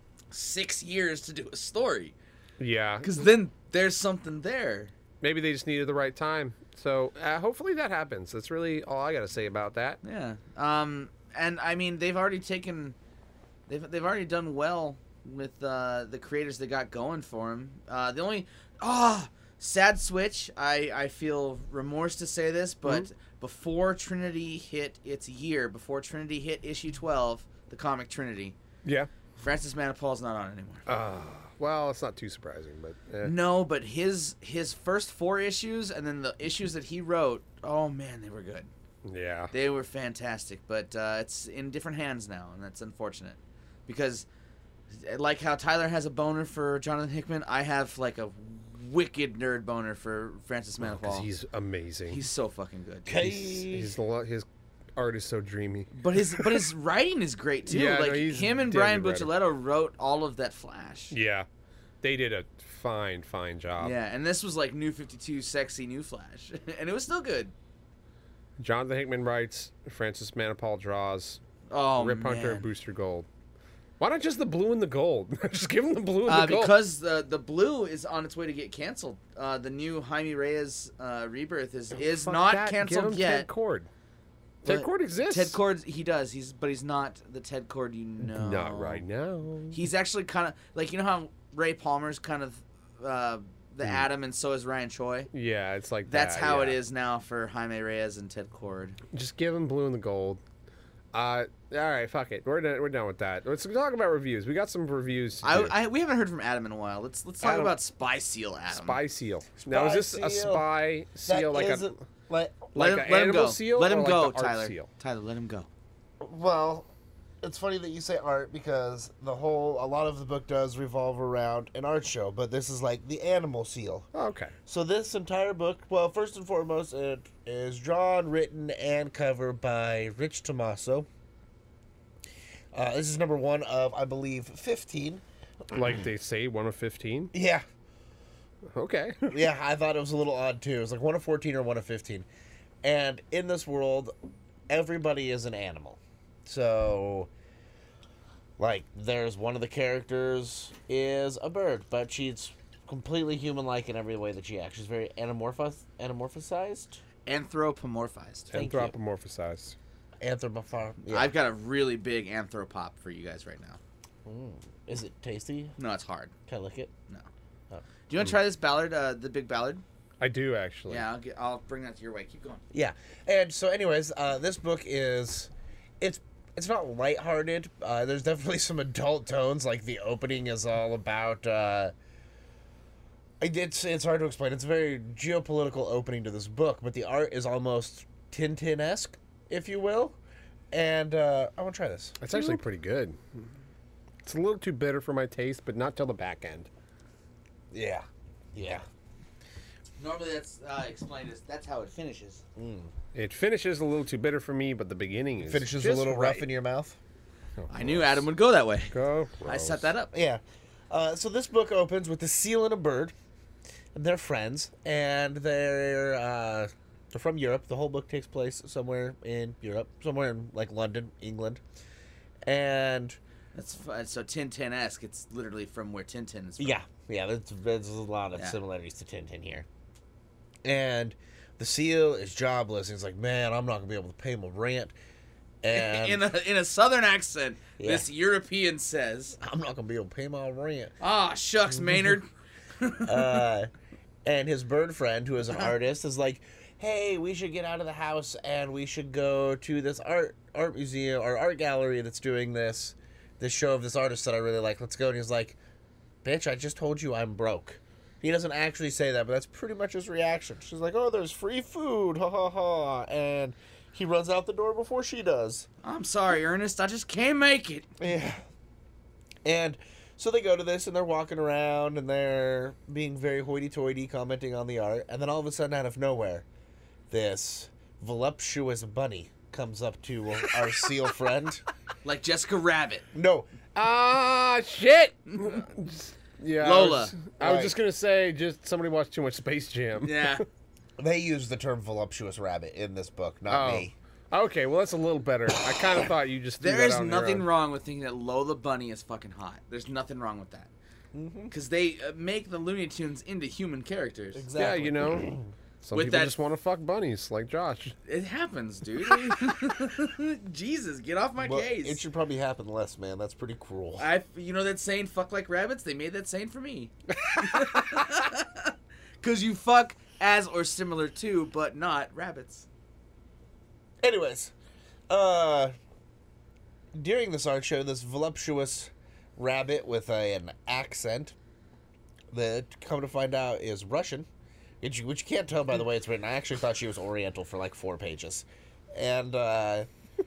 six years to do a story, Yeah, because then there's something there. maybe they just needed the right time. So uh, hopefully that happens. That's really all I got to say about that. Yeah. Um, and I mean, they've already taken, they've they've already done well with uh, the creators they got going for him. Uh, the only, ah, sad switch. I I feel remorse to say this, but Mhm. before Trinity hit its year, before Trinity hit issue twelve, the comic Trinity, Yeah. Francis Manipal's not on anymore. Uh, well, it's not too surprising, but eh. No, but his his first four issues and then the issues that he wrote, oh man, they were good. yeah. They were fantastic, but uh, it's in different hands now, and that's unfortunate. Because, like how Tyler has a boner for Jonathan Hickman, I have like a wicked nerd boner for Francis Because Manipal. he's amazing. He's so fucking good. Okay. he's, he's a lot, his art is so dreamy. But his but his writing is great too. Yeah, no, like he's him and damn Brian good writer. Buccellato wrote all of that Flash. Yeah, they did a fine, fine job. Yeah, and this was like New fifty-two, sexy New Flash, and it was still good. Jonathan Hickman writes, Francis Manipal draws. Oh, Rip Hunter man. and Booster Gold. Why not just the blue and the gold? Just give them the blue and Uh, the gold. because the the blue is on its way to get canceled. Uh, the new Jaime Reyes uh, rebirth is is Fuck not that. Give canceled him yet. Ted Cord. Ted But Cord exists. Ted Cord, he does. He's but he's not the Ted Cord you know. Not right now. He's actually kind of like, you know how Ray Palmer's kind of uh, the Atom, and so is Ryan Choi. Yeah, it's like That's that, how it yeah. is now for Jaime Reyes and Ted Cord. Just give him blue and the gold. Uh, all right, fuck it. We're done, we're done with that. Let's talk about reviews. We got some reviews. to I, do. I we haven't heard from Adam in a while. Let's let's talk Adam. about Spy Seal Adam. Spy seal. now is this a seal. spy seal like a isn't- like, like let an him, let him animal go. seal? Let or him like go, the art Tyler. Seal? Tyler, let him go. well, it's funny that you say art because the whole a lot of the book does revolve around an art show, but this is like the animal seal. Oh, okay. So this entire book, well, first and foremost, it is drawn, written, and covered by Rich Tomaso. Uh, this is number one of, I believe, fifteen. Like they say, one of fifteen. Yeah, Okay. yeah, I thought it was a little odd too. It was like one of fourteen or one of fifteen. And in this world, everybody is an animal. So, like, there's one of the characters is a bird, but she's completely human-like in every way that she acts. She's very anamorphous, anamorphosized, Anthropomorphized. Thank you. Anthropomorphized. anthropomorph. Yeah. I've got a really big anthropop for you guys right now. Mm. Is it tasty? No, it's hard. Can I lick it? No. Oh. Do you want to try this Ballard, uh, the big Ballard? I do actually. Yeah, I'll, get, I'll bring that to your way. Keep going. Yeah. And so, anyways, uh, this book is, it's it's not lighthearted. Uh, there's definitely some adult tones. Like the opening is all about. Uh, it- it's it's hard to explain. It's a very geopolitical opening to this book, but the art is almost Tintin-esque, if you will. And uh, I want to try this. It's actually pretty good. It's a little too bitter for my taste, but not till the back end. Yeah. Yeah. Normally that's uh, explained as that's how it finishes. It finishes a little too bitter for me, but the beginning is Finishes a just little right. rough in your mouth. Oh, I knew Adam would go that way. Go. I set that up. Yeah. Uh, so this book opens with the seal and a bird, and they're friends, and they're uh, they're from Europe. The whole book takes place somewhere in Europe, somewhere in like London, England, and That's fu- so Tintin-esque. It's literally from where Tintin is from. yeah, yeah. There's, there's a lot of Yeah. similarities to Tintin here, and the seal is jobless. And he's like, man, I'm not gonna be able to pay my rent, and in a in a southern accent, Yeah. this European says, I'm not gonna be able to pay my rent. "Ah, shucks, Maynard." uh, and his bird friend, who is an artist, is like, "Hey, we should get out of the house and we should go to this art art museum or art gallery that's doing this this show of this artist that I really like. Let's go." And he's like, "Bitch, I just told you I'm broke." He doesn't actually say that, but that's pretty much his reaction. She's like, "Oh, there's free food, ha ha ha," and he runs out the door before she does. I'm sorry, Ernest. I just can't make it. Yeah. And so they go to this and they're walking around and they're being very hoity-toity, commenting on the art. And then all of a sudden, out of nowhere, this voluptuous bunny comes up to our seal friend. Like Jessica Rabbit. No. Ah, shit. Yeah, I Lola. was, I was Right. just gonna say, just somebody watched too much Space Jam. Yeah. They use the term voluptuous rabbit in this book, not Oh. me. Okay, well that's a little better. I kind of thought you just. threw There that is on your nothing own. wrong with thinking that Lola Bunny is fucking hot. There's nothing wrong with that. Mm-hmm. Because they uh, make the Looney Tunes into human characters. Exactly. Yeah, you know, some With people that- just want to fuck bunnies, like Josh. It happens, dude. Jesus, get off my Well, case. it should probably happen less, man. That's pretty cruel. I, you know that saying, fuck like rabbits? They made that saying for me. Because you fuck as or similar to, but not rabbits. Anyways, uh, during this art show, this voluptuous rabbit with a, an accent that, come to find out, is Russian, which you, which you can't tell by the way it's written. I actually thought she was Oriental for like four pages. And, uh,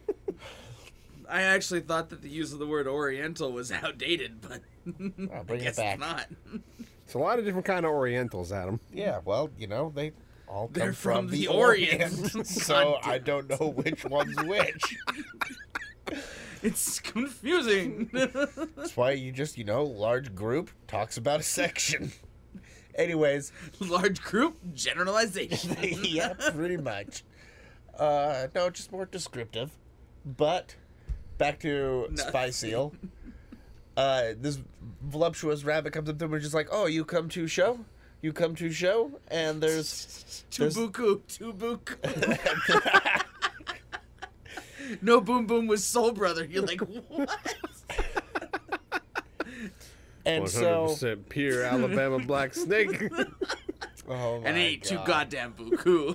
I actually thought that the use of the word Oriental was outdated, but I'll bring I it guess back. it's not. It's a lot of different kind of Orientals, Adam. yeah, well, you know, they all come They're from, from the the Orient. Orient. So God I don't know which one's which. It's confusing. That's why you just, you know, large group talks about a section. Anyways, Large group generalization. yeah, pretty much. Uh, no, just more descriptive. But back to Nothing. Spy Seal. Uh, this voluptuous rabbit comes up to him and is just like, "Oh, you come to show? You come to show?" And there's there's- Tubuku, Tubuku. No Boom Boom was Soul Brother. You're like, what? and one hundred so percent pure Alabama black snake. oh my And it ain't too God. goddamn buku.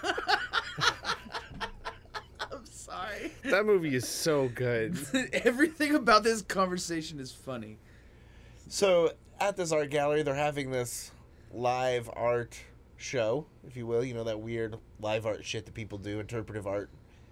I'm sorry. That movie is so good. Everything about this conversation is funny. So at this art gallery, they're having this live art show, if you will. You know, that weird live art shit that people do, interpretive art.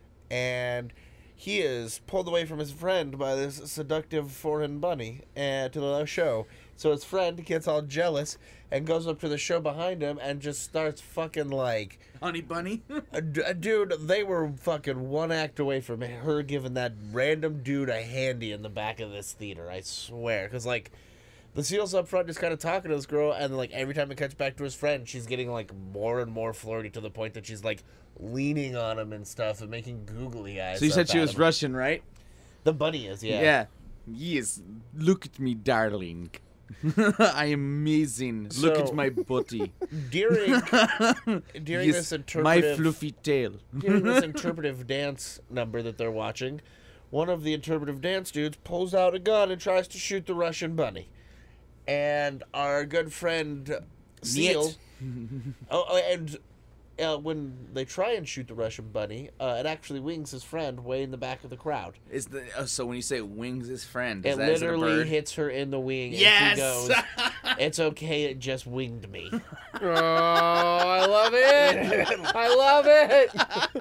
And he is pulled away from his friend by this seductive foreign bunny uh, to the show. So his friend gets all jealous and goes up to the show behind him and just starts fucking like... Honey Bunny. Uh, d- uh, dude, they were fucking one act away from her giving that random dude a handy in the back of this theater, I swear. Because, like, the seal's up front just kind of talking to this girl, and, like, every time it cuts back to his friend, she's getting, like, more and more flirty to the point that she's, like, leaning on him and stuff and making googly eyes. So you said up she at was him. Russian, right? The bunny is, yeah. Yeah. Yes. Look at me, darling. I am amazing. Look So- at my body. During, during Yes, this my interpretive... fluffy tail. during this interpretive dance number that they're watching, one of the interpretive dance dudes pulls out a gun and tries to shoot the Russian bunny. And our good friend Seal... oh, oh, and uh, when they try and shoot the Russian bunny, uh, it actually wings his friend way in the back of the crowd. Is the oh, so when you say wings his friend, is It that is it a literally bird? hits her in the wing, Yes! and she goes, "It's okay, it just winged me." Oh, I love it. I love it.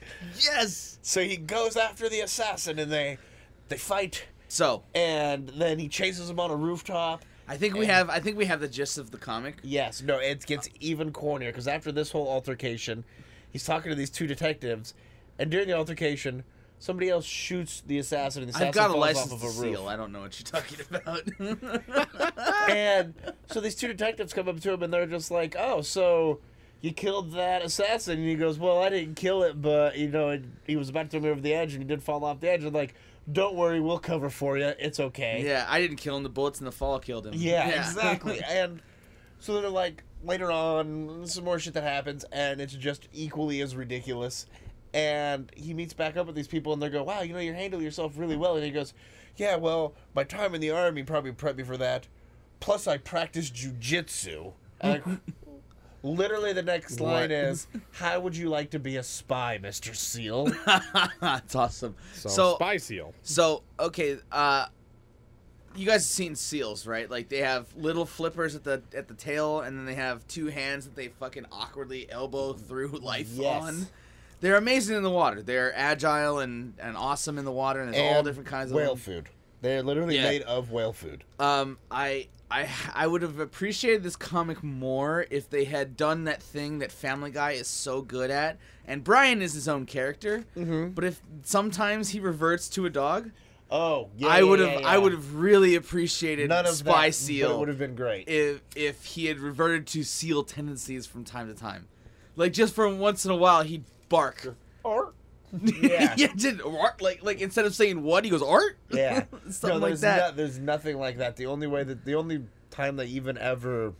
Yes. So he goes after the assassin, and they they fight, So and then he chases him on a rooftop. I think we have I think we have the gist of the comic. Yes, no, it gets even cornier because after this whole altercation, he's talking to these two detectives, and during the altercation, somebody else shoots the assassin, and the assassin I've got a falls license off to of a roof. seal. I don't know what you're talking about. And so these two detectives come up to him, and they're just like, "Oh, so you killed that assassin?" And he goes, "Well, I didn't kill it, but you know, it, he was about to throw me over the edge, and he did fall off the edge." And like, "Don't worry, we'll cover for you. It's okay." Yeah, I didn't kill him. The bullets in the fall killed him. Yeah, exactly. And so they're like, later on, some more shit that happens, and it's just equally as ridiculous. And he meets back up with these people, and they go, "Wow, you know, you handle yourself really well." And he goes, "Yeah, well, my time in the army probably prepped me for that. Plus, I practiced jujitsu." And like, literally, the next line What? is, "How would you like to be a spy, Mister Seal?" That's awesome. So, So, Spy Seal. so okay, uh, you guys have seen seals, right? Like they have little flippers at the at the tail, and then they have two hands that they fucking awkwardly elbow through life Yes. on. They're amazing in the water. They're agile and, and awesome in the water, and there's all And different kinds of whale them. food. They're literally Yeah. made of whale food. Um, I I I would have appreciated this comic more if they had done that thing that Family Guy is so good at. And Brian is his own character, Mm-hmm. but if sometimes he reverts to a dog, Oh, yeah. I would yeah, have yeah, I yeah. would have really appreciated None of Spy that, Seal But it would have been great. if if he had reverted to seal tendencies from time to time, like just for once in a while he'd bark. Or yeah, yeah, did art like like instead of saying what he goes art. yeah. Something no, like there's that. no- there's nothing like that. The only way that the only time they even ever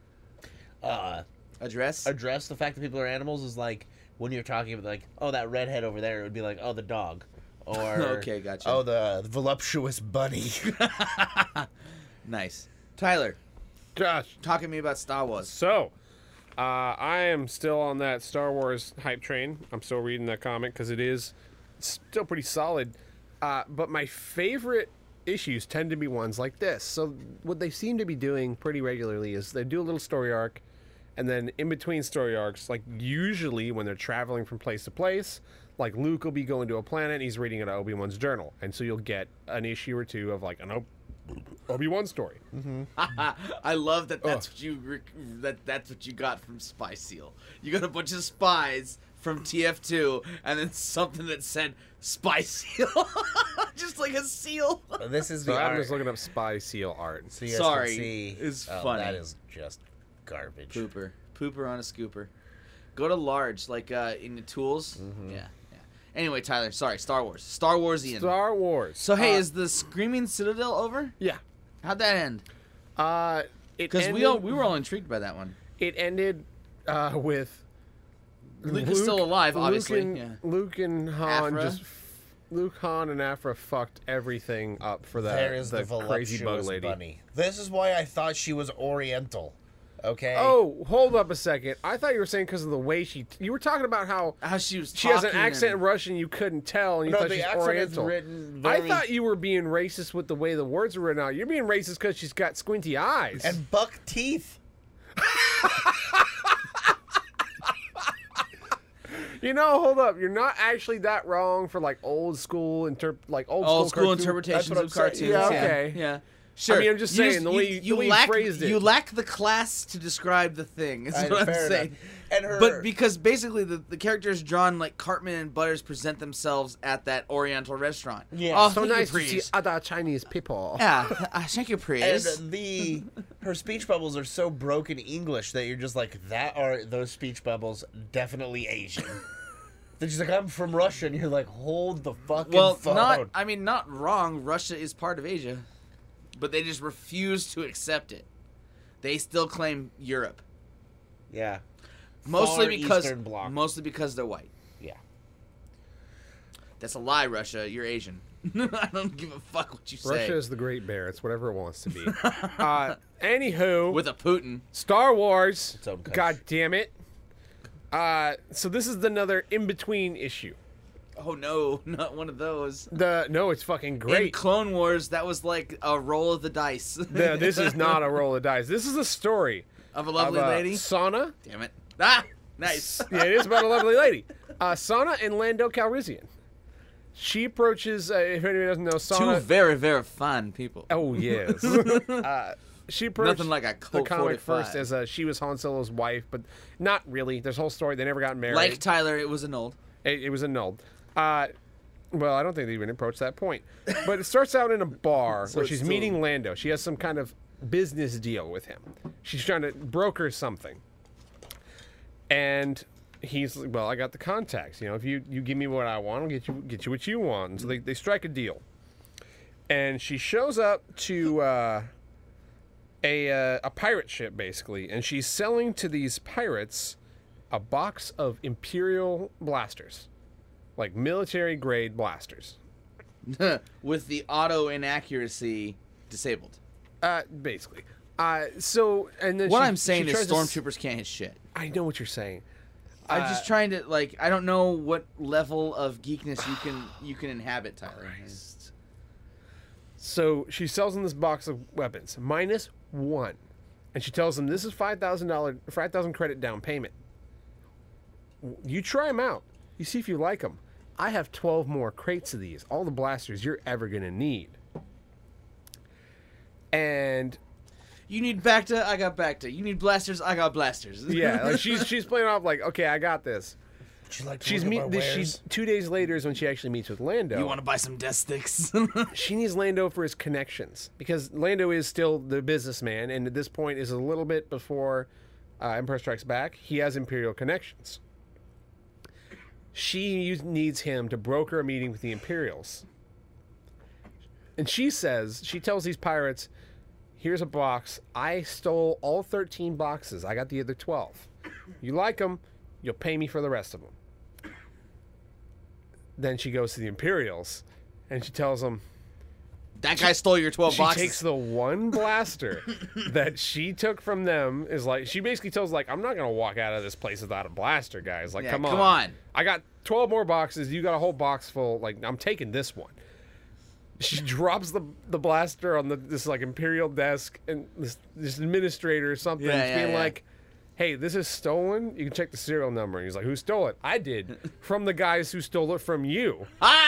uh, Address. address the fact that people are animals is like when you're talking about like, oh, that redhead over there. It would be like, oh, the dog, or Okay, gotcha. Oh, the, the voluptuous bunny. Nice. Tyler, Josh. talk to me about Star Wars. So, uh, I am still on that Star Wars hype train. I'm still reading that comic because it is still pretty solid. Uh, but my favorite issues tend to be ones like this. So, what they seem to be doing pretty regularly is they do a little story arc, and then in between story arcs, like usually when they're traveling from place to place, like Luke will be going to a planet and he's reading an Obi-Wan's journal. And so you'll get an issue or two of like an Ob- Obi-Wan story. I love that. That's Ugh. what you rec- that that's what you got from Spy Seal. You got a bunch of spies from T F two, and then something that said Spy Seal, just like a seal. This is So the I'm art. just looking up Spy Seal art. So you guys Sorry, can see. it's oh, funny. That is just garbage. Pooper, pooper on a scooper. Go to large, like uh, in the tools. Mm-hmm. Yeah, yeah. Anyway, Tyler, sorry, Star Wars. Star Wars Ian. Star Wars. So, hey, Uh, is the Screaming Citadel over? yeah. How'd that end? Uh, it Because we ended- all we were all intrigued by that one. It ended uh, with Luke is still alive, obviously. Luke and, Yeah. Luke and Han Afra. just Luke, Han, and Afra fucked everything up for that. There is the, the crazy bug voluptuous lady. bunny. This is why I thought she was Oriental. Okay. Oh, hold up a second. I thought you were saying because of the way she. You were talking about how How she was. she has an talking accent in and- Russian you couldn't tell, and you No, thought the she's accent is Oriental. written I very- thought you were being racist with the way the words were written out. You're being racist because she's got squinty eyes. and buck teeth. You know, hold up. You're not actually that wrong for like old school interp like old, Old school cartoon- interpretations what I'm of saying. cartoons. Yeah, Yeah, okay. yeah. Sure. I mean, I'm just You saying, the way you- the way you lack, phrased it. You lack the class to describe the thing. Is I- what I'm fair saying. enough. And her, But because basically the, the characters drawn like Cartman and Butters present themselves at that Oriental restaurant. Yeah. Oh, So thank you, nice to see please. other Chinese people. Yeah, uh, thank you, and please. the her speech bubbles are so broken English that you're just like, that are those speech bubbles definitely Asian. Then she's like, I'm from Russia, and you're like, hold the fucking Well, phone. not. I mean, not wrong. Russia is part of Asia, but they just refuse to accept it. They still claim Europe, Yeah. mostly Far because Eastern Bloc. mostly because they're white. Yeah. That's a lie, Russia. You're Asian. I don't give a fuck what you say. Russia is the Great Bear. It's whatever it wants to be. uh, anywho, With a Putin. Star Wars. Its own country. God damn it. Uh, so this is another in-between issue. Oh no, not one of those. The no, it's fucking In great. Clone Wars, that was like a roll of the dice. No, this is not a roll of dice. This is a story of a lovely of, uh, lady. Sana. Damn it. Ah, nice. Yeah, it is about a lovely lady. Uh, Sana and Lando Calrissian. She approaches. Uh, if anyone doesn't know, Two Sana. very, very fine people. Oh yes. uh, she approached Nothing like a the Colt comic forty-five. first as uh, she was Han Solo's wife, but not really. There's a whole story. They never got married. Like Tyler, it was annulled. It, it was annulled. Uh, well, I don't think they even approached that point. But it starts out in a bar So where it's she's still- meeting Lando. She has some kind of business deal with him. She's trying to broker something. And he's like, well, I got the contacts. You know, if you, you give me what I want, I'll get you get you what you want. And so they, they strike a deal. And she shows up to uh, a, uh, a pirate ship, basically. And she's selling to these pirates a box of Imperial blasters. Like military-grade blasters. With the auto inaccuracy disabled. Uh, basically. Uh, so, and then What she- I'm saying she is tries to s- stormtroopers can't hit shit. I know what you're saying. I'm Uh, just trying to like. I don't know what level of geekness you can you can inhabit, Tyler. So she sells them this box of weapons, minus one, and she tells them this is five thousand dollars, five thousand credit down payment. You try them out. You see if you like them. I have twelve more crates of these, all the blasters you're ever gonna need. And You need Bacta, I got Bacta. You need blasters, I got blasters. yeah, like she's she's playing off like, okay, I got this. Would you like to She's look meet. at my This, wares? she's two days later is when she actually meets with Lando. You want to buy some death sticks? She needs Lando for his connections because Lando is still the businessman, and at this point is a little bit before uh, Empire Strikes Back. He has Imperial connections. She use- needs him to broker a meeting with the Imperials, and she says she tells these pirates, "Here's a box. I stole all thirteen boxes. I got the other twelve. You like them? You'll pay me for the rest of them." Then she goes to the Imperials, and she tells them. that guy stole your twelve She boxes. takes the one blaster that she took from them. Is like she basically tells like, I'm not gonna walk out of this place without a blaster, guys. Like, Yeah, come on, come on. I got twelve more boxes. You got a whole box full. Like, I'm taking this one. She drops the the blaster on the this like Imperial desk, and this this administrator or something Yeah, is yeah, being yeah. like, "Hey, this is stolen. You can check the serial number." And he's like, "Who stole it? I did. From the guys who stole it from you.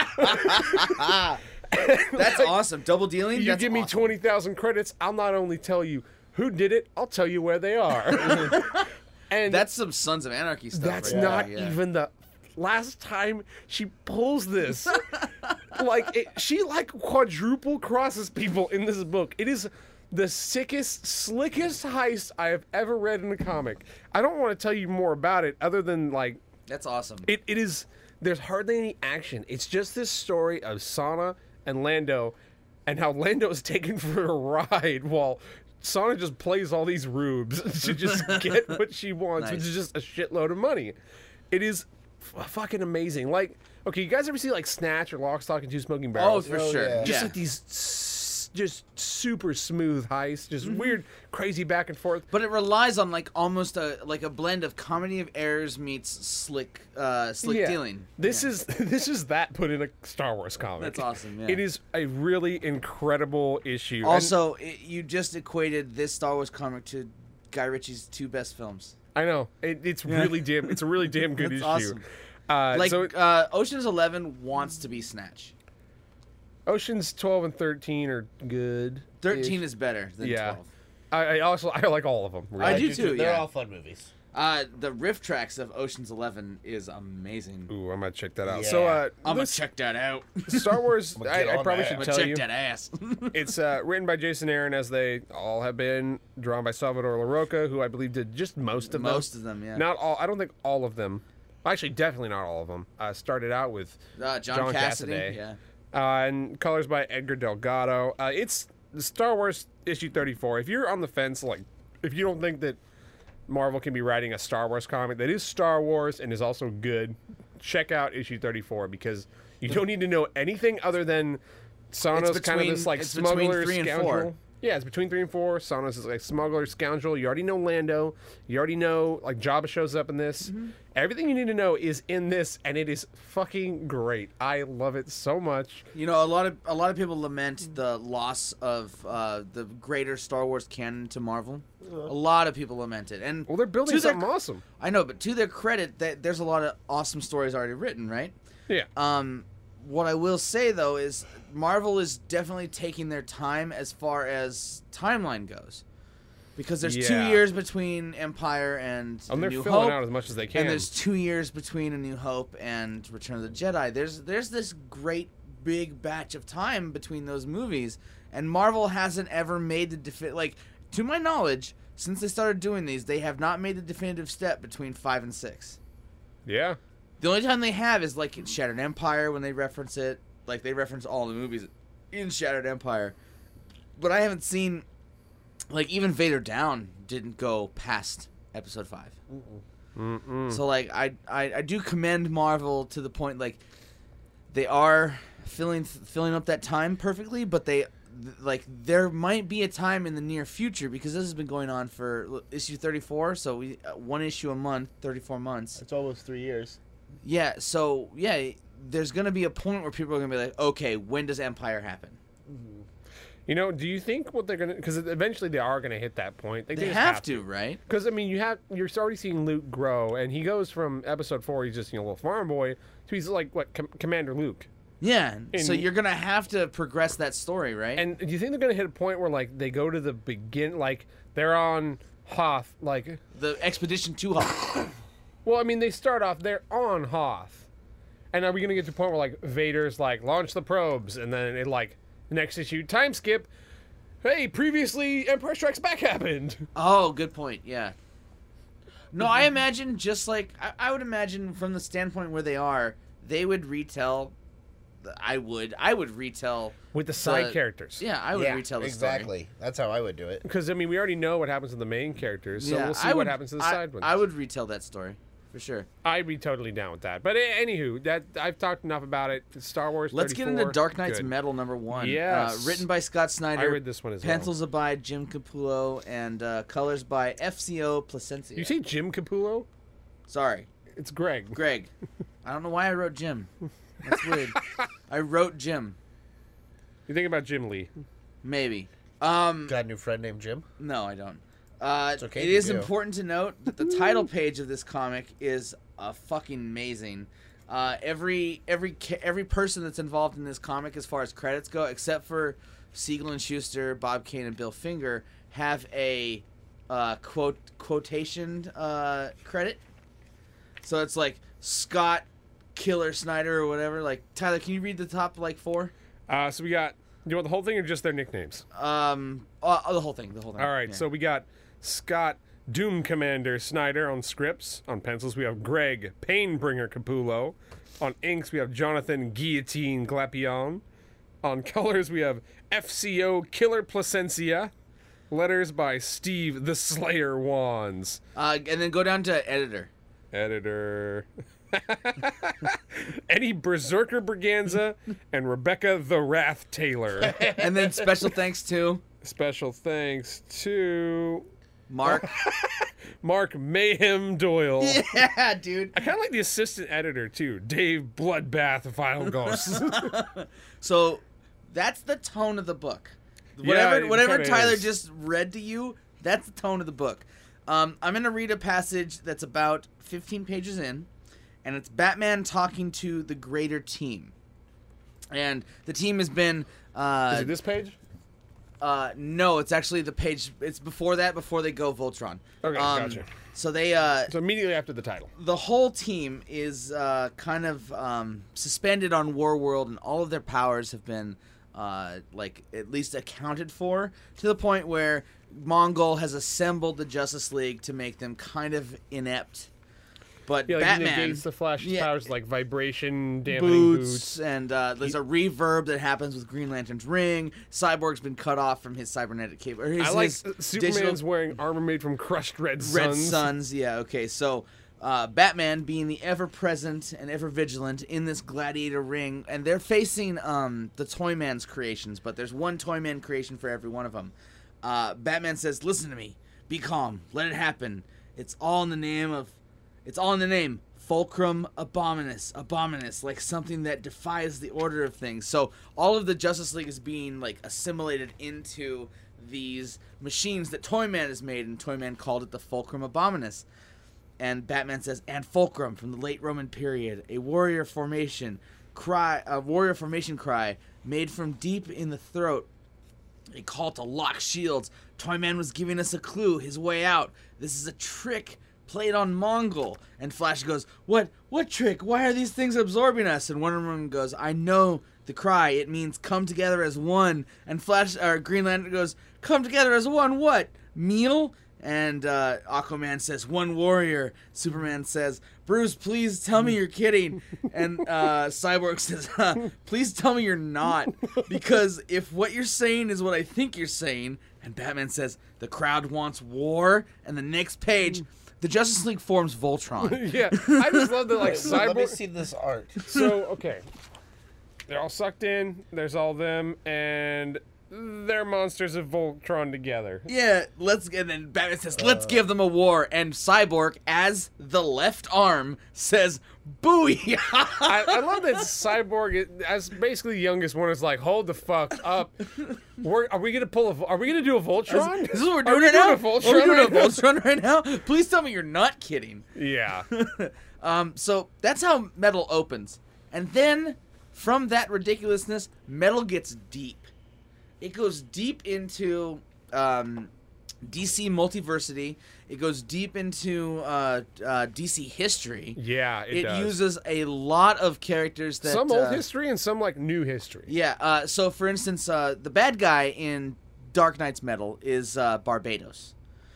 That's awesome. Double dealing. You That's give me awesome. twenty thousand credits. I'll not only tell you who did it, I'll tell you where they are." And That's some Sons of Anarchy stuff. that's right not there, yeah. even the last time she pulls this. Like it, she like quadruple crosses people in this book. It is the sickest, slickest heist I have ever read in a comic. I don't want to tell you more about it other than like That's awesome. it, it is there's hardly any action. It's just this story of Sana and Lando, and how Lando is taken for a ride while Sana just plays all these rubes to just get what she wants, Nice. which is just a shitload of money. It is f- fucking amazing. Like, okay, you guys ever see like Snatch or Lock, Stock, and Two Smoking Oh, Barrels? for Oh, sure. yeah. Just Yeah. like these, s- just super smooth heists, just Mm-hmm. weird, crazy back and forth. But it relies on like almost a like a blend of comedy of errors meets slick uh slick Yeah. dealing. This Yeah. is this is that put in a Star Wars comic. That's awesome, yeah. It is a really incredible issue. And Also, it, you just equated this Star Wars comic to Guy Ritchie's two best films. I know it, it's really damn. It's a really damn good That's issue. awesome. Uh, Like so uh, Ocean's Eleven wants to be Snatch. Oceans twelve and thirteen are good. Thirteen is better than Yeah. twelve. I, I also I like all of them. I Really. do too, They're yeah. all fun movies. Uh, the riff tracks of Ocean's Eleven is amazing. Ooh, I'm gonna check that out. So, uh, I'm gonna this check that out. Star Wars. gonna I, get I on probably that. should I'm tell gonna check you. that ass. It's uh, written by Jason Aaron, as they all have been. Drawn by Salvador LaRocca, who I believe did just most of them. Most of them, yeah. Not all. I don't think all of them. Actually, definitely not all of them. Uh, started out with Uh, John, John Cassidy. Cassaday. Yeah. uh, and colors by Edgar Delgado. Uh, it's the Star Wars issue thirty-four. If you're on the fence, like if you don't think that Marvel can be writing a Star Wars comic that is Star Wars and is also good, check out issue thirty-four, because you don't need to know anything other than Sana's kind of between- this like it's between smuggler three and scoundrel. four. Yeah, it's between three and four. Sana's is like smuggler scoundrel. You already know Lando. You already know like Jabba shows up in this. Mm-hmm. Everything you need to know is in this, and it is fucking great. I love it so much. You know, a lot of a lot of people lament the loss of uh, the greater Star Wars canon to Marvel. A lot of people lament it, and Well, they're building to their- something awesome. I know, but to their credit, that there's a lot of awesome stories already written, right? Yeah. Um, what I will say though is Marvel is definitely taking their time as far as timeline goes, because there's two Yeah. years between Empire and And A they're New filling Hope, out as much as they can. and there's two years between A New Hope and Return of the Jedi. There's there's this great big batch of time between those movies, and Marvel hasn't ever made the defi- like to my knowledge, since they started doing these, they have not made the definitive step between five and six. Yeah. The only time they have is like in Shattered Empire when they reference it. Like they reference all the movies in Shattered Empire. But I haven't seen like even Vader Down didn't go past episode five. Mm-mm. So like I, I I do commend Marvel to the point like they are filling filling up that time perfectly, but they like there might be a time in the near future, because this has been going on for issue thirty-four, so we uh, one issue a month, thirty-four months. It's almost three years. Yeah, so yeah, there's gonna be a point where people are gonna be like, okay, when does Empire happen? You know, do you think what they're gonna? Because eventually they are gonna hit that point. Like, They, just have, to, right? Because I mean, you have you're already seeing Luke grow, and he goes from episode four, he's just you know, a little farm boy, to he's like what Com- Commander Luke. Yeah, so And- you're gonna have to progress that story, right? And do you think they're gonna hit a point where like they go to the begin, like they're on Hoth, like the expedition to Hoth. well, I mean they start off they're on Hoth, and are we gonna get to the point where like Vader's like launch the probes, and then it like the next issue time skip, hey, previously Empire Strikes Back happened. Oh, good point. Yeah. No, I imagine just like I, I would imagine from the standpoint where they are, they would retell. I would. I would retell With the side the- characters. Yeah, I would yeah, retell the exactly. That's how I would do it. Because I mean, we already know what happens to the main characters, so story. Yeah, we'll see I what would- happens to the I, side ones. I would retell that story for sure. I'd be totally down with that. But a- anywho, that I've talked enough about it. Star Wars. Let's get into thirty-four, Dark Knight's good. Metal number one. Yes. Uh, written by Scott Snyder. I read this one as well. Pencils are by Jim Capullo, and uh, colors by F C O Placencia. You say Jim Capullo? Sorry, It's Greg. Greg. I don't know why I wrote Jim. That's weird. I wrote Jim. You think about Jim Lee? Maybe. Um, Got a new friend named Jim. No, I don't. Uh, It's okay it if you is do. important to note that the title page of this comic is uh, fucking amazing. Uh, every every ca- every person that's involved in this comic, as far as credits go, except for Siegel and Schuster, Bob Kane, and Bill Finger, have a uh, quote quotation uh, credit. So it's like Scott Killer Snyder or whatever. Like Tyler, can you read the top like four? Uh, so we got. Do you want the whole thing or just their nicknames? Um, uh, oh, the whole thing. The whole thing. All right. Yeah. So we got Scott Doom Commander Snyder on scripts. On pencils, we have Greg Painbringer Capullo. On inks, we have Jonathan Guillotine Glapion. On colors, we have F C O Killer Placencia. Letters by Steve the Slayer Wands. Uh, and then go down to editor. Editor. Eddie Berserker Braganza and Rebecca the Wrath Taylor. And then special thanks to Special thanks to Mark. Mark Mayhem Doyle. Yeah, dude. I kind of like the assistant editor too, Dave Bloodbath Vilegos. So that's the tone of the book. Yeah, Whatever, it whatever kinda Tyler is. just read to you, that's the tone of the book. Um, I'm going to read a passage that's about fifteen pages in, and it's Batman talking to the greater team. And the team has been... Uh, Is it this page? Uh, no, it's actually the page... It's before that, before they go Voltron. Okay, Um, gotcha. So they... Uh, So immediately after the title. the whole team is uh, kind of um, suspended on Warworld, and all of their powers have been uh, like at least accounted for, to the point where Mongol has assembled the Justice League to make them kind of inept. But Yeah, like Batman negates the Flash's yeah, powers like vibration, dampening boots, boots. and uh, there's a reverb that happens with Green Lantern's ring. Cyborg's been cut off from his cybernetic cable. Or his, I like his uh, Superman's digital wearing armor made from crushed red Red suns. Suns, yeah, okay. So uh, Batman being the ever-present and ever-vigilant in this gladiator ring, and they're facing um, the Toyman's creations, but there's one Toyman creation for every one of them. Uh, Batman says, listen to me. Be calm. Let it happen. It's all in the name of... It's all in the name. Fulcrum Abominus. Abominus. Like something that defies the order of things. So all of the Justice League is being, like, assimilated into these machines that Toyman has made, and Toyman called it the Fulcrum Abominus. And Batman says, and Fulcrum from the late Roman period, a warrior formation cry, a warrior formation cry made from deep in the throat, a call to lock shields. Toyman was giving us a clue, his way out. This is a trick played on Mongol. And Flash goes, what, what trick? Why are these things absorbing us? And Wonder Woman goes, I know the cry. It means come together as one. And Flash, or Green Lantern goes, come together as one. What? Meal? And uh, Aquaman says, one warrior. Superman says, Bruce, please tell me you're kidding. And uh, Cyborg says, huh, please tell me you're not. Because if what you're saying is what I think you're saying, and Batman says, the crowd wants war, and the next page, the Justice League forms Voltron. Yeah, I just love that, like, Wait, let me Cyborg... see this art. So, okay. They're all sucked in, there's all them, and they're monsters of Voltron together. Yeah, let's and then Batman says, let's give them a war. And Cyborg, as the left arm, says, booyah! I, I love that Cyborg, as basically the youngest one, is like, hold the fuck up. We're, are we gonna pull a? Are we gonna do a Voltron? This is what we're Are doing we right now? doing a Voltron Are we doing a right now? Voltron right now? Please tell me you're not kidding. Yeah. Um, so that's how Metal opens. And then, from that ridiculousness, Metal gets deep. It goes deep into um, D C multiversity. It goes deep into uh, uh, D C history. Yeah, it, It does. uses a lot of characters that some old uh, history and some like new history. Yeah. Uh, so, for instance, uh, the bad guy in Dark Knight's Metal is uh, Barbados.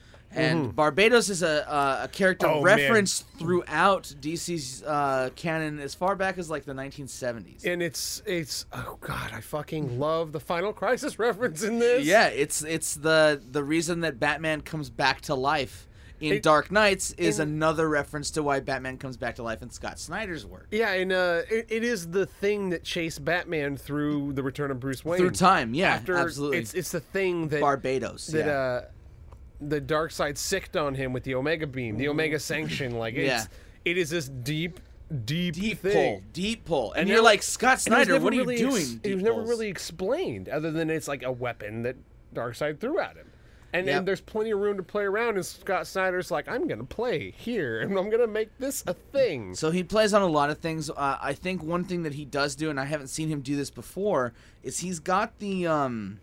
And Barbados is a uh, a character Mm-hmm. Oh, man. referenced throughout D C's uh, canon as far back as like the nineteen seventies. And it's it's oh god, I fucking love the Final Crisis reference in this. Yeah, it's it's the the reason that Batman comes back to life in It- Dark Knights is in- another reference to why Batman comes back to life in Scott Snyder's work. Yeah, and uh, it, it is the thing that chased Batman through the Return of Bruce Wayne. Through time, yeah, After absolutely. It's it's the thing that Barbados, that yeah. uh, the dark side sicked on him with the Omega Beam, the Omega Sanction. Like it's Yeah. it is this deep, deep, deep thing. pull, deep pull, and, And you're it- like Scott And it was Snyder. never What are really you ex- doing? it deep was never pulls? really explained, other than it's like a weapon that Darkseid threw at him. And, Yep. and there's plenty of room to play around, and Scott Snyder's like, I'm going to play here, and I'm going to make this a thing. So he plays on a lot of things. Uh, I think one thing that he does do, and I haven't seen him do this before, is he's got the um,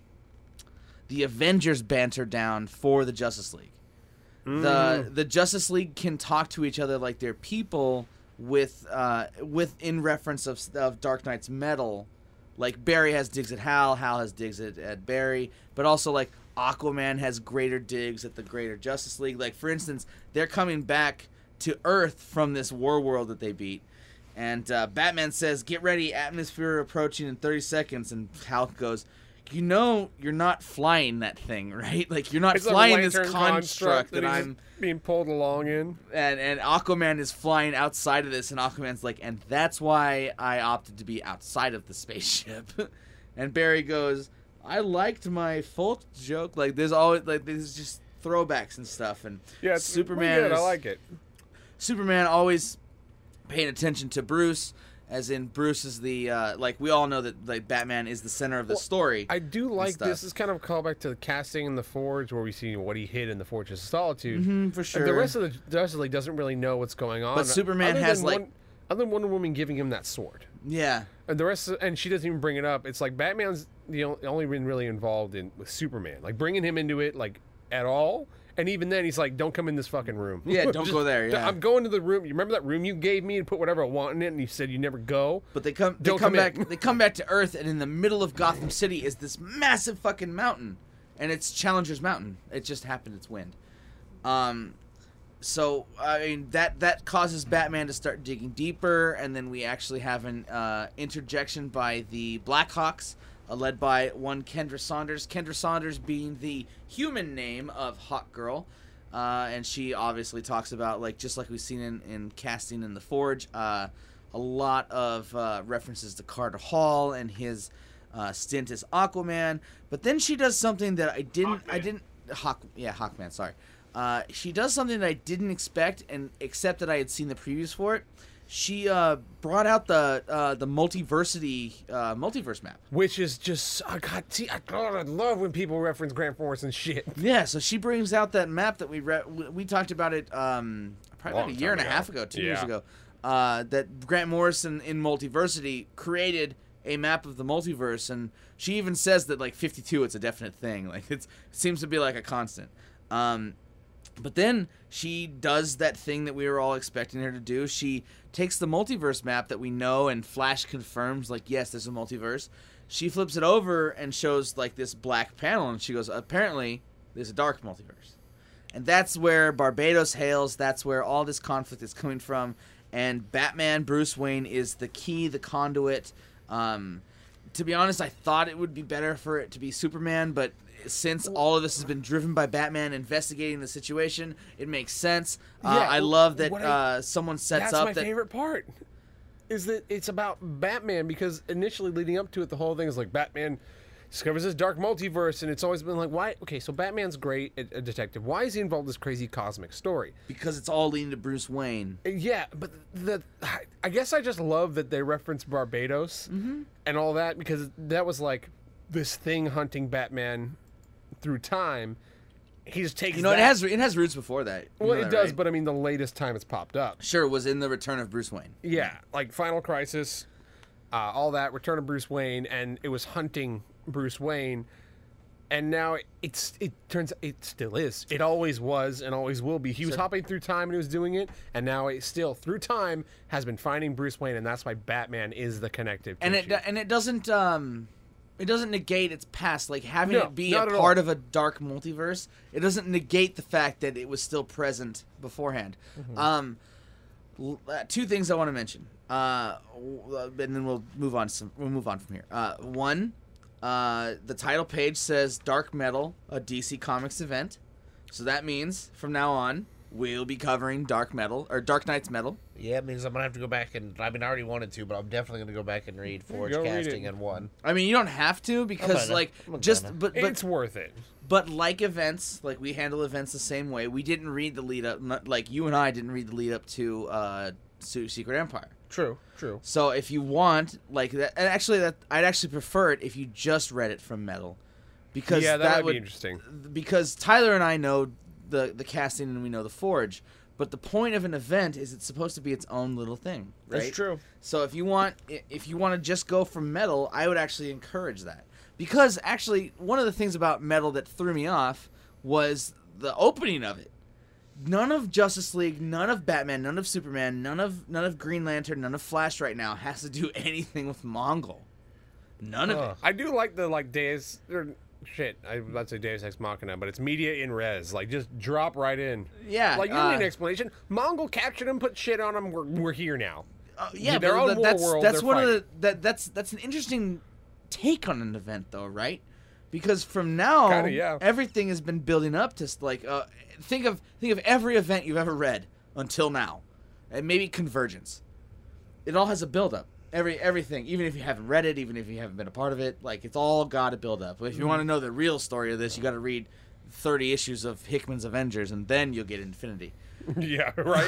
the Avengers banter down for the Justice League. The the Justice League can talk to each other like they're people with uh, with in reference of of Dark Knight's metal. Like Barry has digs at Hal, Hal has digs at, at Barry, but also like Aquaman has greater digs at the greater Justice League. Like, for instance, they're coming back to Earth from this war world that they beat. And uh, Batman says, get ready, atmosphere approaching in thirty seconds. And Hulk goes, you know you're not flying that thing, right? Like, you're not It's a flying this lantern construct that, he's I'm... being pulled along in. And, and Aquaman is flying outside of this, and Aquaman's like, and that's why I opted to be outside of the spaceship. And Barry goes, I liked my folk joke. Like, there's always, like, there's just throwbacks and stuff. And Yeah, it's Superman Superman. Good. is- I like it. Superman always paying attention to Bruce, as in Bruce is the uh, like we all know that like Batman is the center of the story. I do like stuff. this. Is kind of a callback to the casting in the Forge, where we see what he hid in the Fortress of Solitude. Mhm, for And sure. the rest of the Justice League doesn't really know what's going on. But Superman other has, than like- one, other than Wonder Woman giving him that sword, yeah, and the rest, of, and she doesn't even bring it up. It's like Batman's the only, only been really involved in with Superman, like bringing him into it, like at all. And even then, he's like, "Don't come in this fucking room. Yeah, don't go there, yeah. I'm going to the room. You remember that room you gave me and put whatever I want in it, and you said you never go. but they come they Don't come come back in. they come back to Earth, and in the middle of Gotham City is this massive fucking mountain, and it's Challenger's Mountain. It just happened it's wind. Um, so I mean that that causes Batman to start digging deeper, and then we actually have an uh, interjection by the Blackhawks. Uh, led by one Kendra Saunders. Kendra Saunders being the human name of Hawk Girl. Uh, and she obviously talks about, like, just like we've seen in, in casting in The Forge, uh, a lot of uh, references to Carter Hall and his uh, stint as Aquaman. But then she does something that I didn't, I didn't, Hawk, yeah, Hawkman, sorry. Uh, she does something that I didn't expect, and except that I had seen the previews for it. She uh, brought out the uh, the multiversity uh, multiverse map. Which is just, I God, see, I, God, I love when people reference Grant Morrison shit. Yeah, so she brings out that map that we re- we we talked about it um, probably Long like a year and a time half ago. ago, two years Yeah. ago. Uh, that Grant Morrison in Multiversity created a map of the multiverse, and she even says that like fifty-two, it's a definite thing. Like it's, it seems to be like a constant. Um, but then she does that thing that we were all expecting her to do. She takes the multiverse map that we know, and Flash confirms, like, yes, there's a multiverse. She flips it over and shows, like, this black panel, and she goes, apparently, there's a dark multiverse. And that's where Barbados hails. That's where all this conflict is coming from. And Batman, Bruce Wayne, is the key, the conduit. Um, to be honest, I thought it would be better for it to be Superman, but since all of this has been driven by Batman investigating the situation, it makes sense. Uh, Yeah, I love that what I- uh, someone sets That's up my that. favorite part. Is that it's about Batman, because initially leading up to it, the whole thing is like Batman discovers this dark multiverse, and it's always been like, why? Okay, so Batman's great, a, a detective. Why is he involved in this crazy cosmic story? Because it's all leading to Bruce Wayne. Yeah, but the I guess I just love that they reference Barbados Mm-hmm. and all that, because that was like this thing hunting Batman through time. He just takes You know, that. it has it has roots before that. You well, know it that, does, right? but I mean, the latest time it's popped up. Sure, was in the Return of Bruce Wayne. Yeah, like Final Crisis, uh, all that, Return of Bruce Wayne, and it was hunting Bruce Wayne, and now it's it turns it still is. It always was and always will be. He was So- hopping through time and he was doing it, and now it still through time has been finding Bruce Wayne, and that's why Batman is the connective And it tissue. and it doesn't um it doesn't negate its past. Like having No, it be not a at part all. of a dark multiverse, it doesn't negate the fact that it was still present beforehand. Mm-hmm. Um, l- uh, two things I want to mention. Uh, w- uh, and then we'll move on. Some we'll move on from here. Uh, one, uh, the title page says Dark Metal, a D C Comics event. So that means from now on we'll be covering Dark Metal or Dark Knight's Metal. Yeah, it means I'm gonna have to go back and I mean I already wanted to, but I'm definitely gonna go back and read Forge Go read casting it. and one. I mean, you don't have to because gonna. like I'm just gonna. but but it's worth it. But like events, like we handle events the same way. We didn't read the lead up, not, like you and I didn't read the lead up to uh, to Secret Empire. True, true. So if you want, like that, and actually that I'd actually prefer it if you just read it from Metal, because Yeah, that might be would interesting. because Tyler and I know the the casting and we know the Forge. But the point of an event is it's supposed to be its own little thing, right? That's true. So if you want, if you want to just go from Metal, I would actually encourage that, because actually one of the things about Metal that threw me off was the opening of it. None of Justice League, none of Batman, none of Superman, none of none of Green Lantern, none of Flash right now has to do anything with Mongol. None of Huh. it. I do like the like Deus or shit. I was about to say Deus Ex Machina, but it's media in res. Like, just drop right in. Yeah, Like, you don't uh, need an explanation. Mongol captured him, put shit on him. We're, we're here now. Uh, yeah, They're but on th- War that's World, that's they're one of the fighting. that that's that's an interesting take on an event, though, right? Because from now, Kinda, yeah. everything has been building up to like uh, think of think of every event you've ever read until now, and maybe Convergence. It all has a build up. Every everything, even if you haven't read it, even if you haven't been a part of it, like it's all got a build up. But if you want to know the real story of this, you got to read thirty issues of Hickman's Avengers, and then you'll get Infinity. Yeah, right?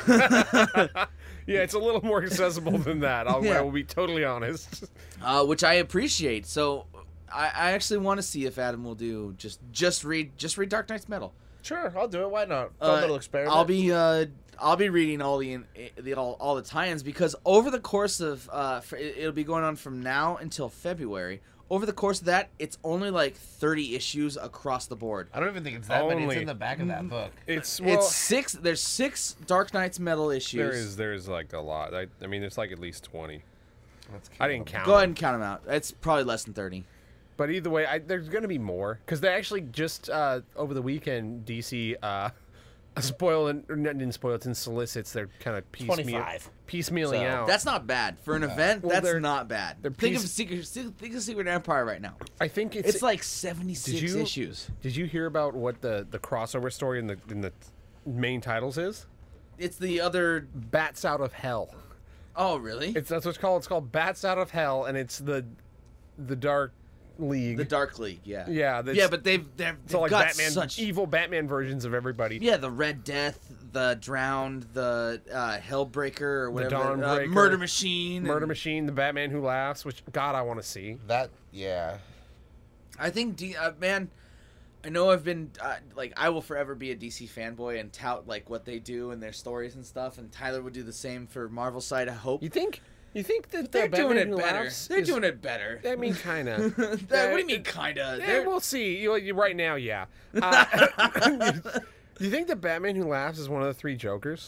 Yeah, it's a little more accessible than that. I'll, Yeah. I will be totally honest. Uh, which I appreciate. So I, I actually want to see if Adam will do just just read just read Dark Knight's Metal. Sure, I'll do it. Why not? Fun Uh, little experiment. I'll be uh, I'll be reading all the, the all, all the tie-ins because over the course of uh, for, it- it'll be going on from now until February. Over the course of that, it's only like thirty issues across the board. I don't even think it's that many. It's Only- in the back of that book. It's, well, it's six. There's six Dark Knight's Metal issues. there is, there's like a lot. I, I mean, it's like at least twenty. Let's I didn't count. Go ahead them. and count them out. It's probably less than thirty. But either way, I, there's going to be more because they actually just uh, over the weekend D C uh, spoil and or not- didn't spoil it and solicits their kind of piecemeal twenty-five. piecemealing So, out. That's not bad for an event. Well, that's they're- not bad. they're Think of piece- Secret. Think of Secret Empire right now. I think it's, It's like seventy-six Did you- issues. Did you hear about what the, the crossover story in the in the main titles is? It's the other. Bats Out of Hell. Oh, really? It's that's what it's called. It's called Bats Out of Hell, and it's the the Dark League. The Dark League, yeah. Yeah, that's- yeah, but they've they've, so they've like got Batman, such evil Batman versions of everybody. yeah, the Red Death, the Drowned, the uh, Hellbreaker, or whatever, uh, Dawnbreaker, Murder Machine, Murder and Machine, the Batman Who Laughs, which God I want to see. That, yeah. I think D, uh, man, I know I've been uh, like I will forever be a D C fanboy and tout like what they do and their stories and stuff, and Tyler would do the same for Marvel side. I hope You think? You think that they're the doing Batman it Who better. Laughs They're is- doing it better. I mean, kind of. That- what do you mean, kinda? Yeah, They're- we'll see. You, you right now, yeah. Uh, do you think the Batman Who Laughs is one of the three Jokers?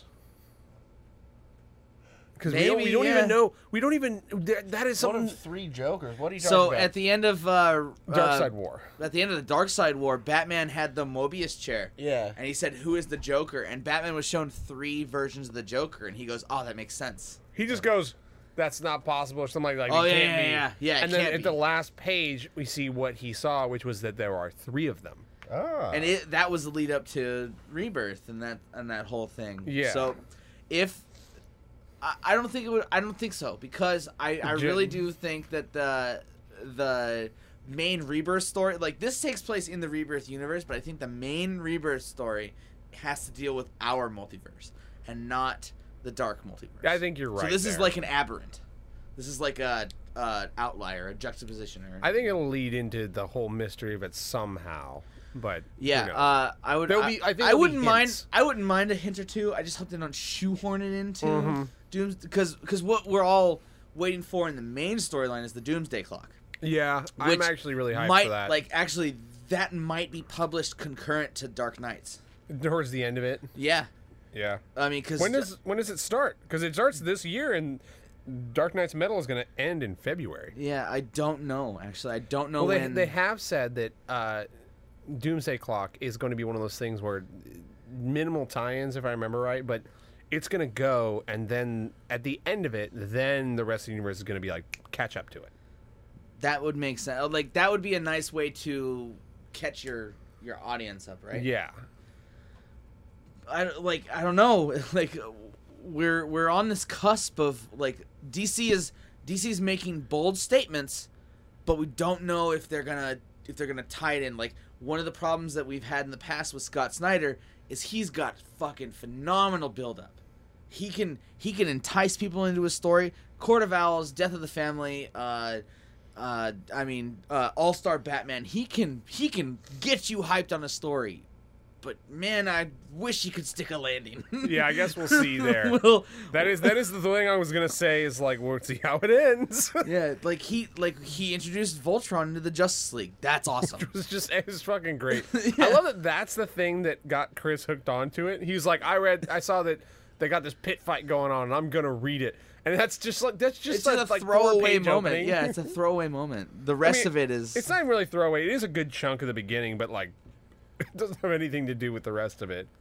Because we don't, we Maybe, don't yeah. even know. We don't even. That, that is One something. of three Jokers. What are you talking So about? at the end of uh, Dark uh, Side War. at the end of the Dark Side War, Batman had the Mobius chair. Yeah. And he said, "Who is the Joker?" And Batman was shown three versions of the Joker, and he goes, "Oh, that makes sense." He just goes, "That's not possible," or something like that. Oh, it yeah, can't yeah, be. yeah. Yeah, it and then can't at the be. last page, we see what he saw, which was that there are three of them. Ah. And it that was the lead up to Rebirth and that and that whole thing. Yeah. So, if I, I don't think it would, I don't think so because I, I Ju- really do think that the the main Rebirth story, like this takes place in the Rebirth universe, but I think the main Rebirth story has to deal with our multiverse and not the dark multiverse. I think you're right. So this is there. like an aberrant. This is like a, a outlier, a juxtaposition. Or, I think it'll lead into the whole mystery of it somehow. But yeah, who knows? uh, I would. There'll I, be- I think I there'll be wouldn't mind. hints. I wouldn't mind a hint or two. I just hope they don't shoehorn it into Mm-hmm. Dooms because because what we're all waiting for in the main storyline is the Doomsday Clock. yeah, I'm which actually really hyped might, for that. Like actually, that might be published concurrent to Dark Knights. towards the end of it. Yeah, Yeah. I mean, because When does when does it start? Because it starts this year, and Dark Knight's Metal is going to end in February. yeah, I don't know. Actually, I don't know Well, they, when. they have said that uh, Doomsday Clock is going to be one of those things where minimal tie-ins, if I remember right, but it's going to go, and then at the end of it, then the rest of the universe is going to be like catch up to it. that would make sense. Like that would be a nice way to catch your your audience up, right? Yeah. I don't- like I don't know. Like we're we're on this cusp of like D C is D C is making bold statements, but we don't know if they're gonna if they're gonna tie it in. Like one of the problems that we've had in the past with Scott Snyder is he's got fucking phenomenal buildup. He can he can entice people into his story. Court of Owls, Death of the Family, uh, uh, I mean, uh, All Star Batman. He can he can get you hyped on a story. But man, I wish he could stick a landing. Yeah, I guess we'll see there. Well, That is that is the thing I was gonna say is like we'll see how it ends. yeah, like he like he introduced Voltron into the Justice League. That's awesome. It was just it was fucking great. I love that that's the thing that got Chris hooked onto it. He was like, I read, I saw that they got this pit fight going on, and I'm gonna read it. And that's just like that's just It's a, a like throwaway four-page moment. opening. Yeah, it's a throwaway moment. The rest mean, of it is. It's not even really throwaway. It is a good chunk of the beginning, but like, it doesn't have anything to do with the rest of it.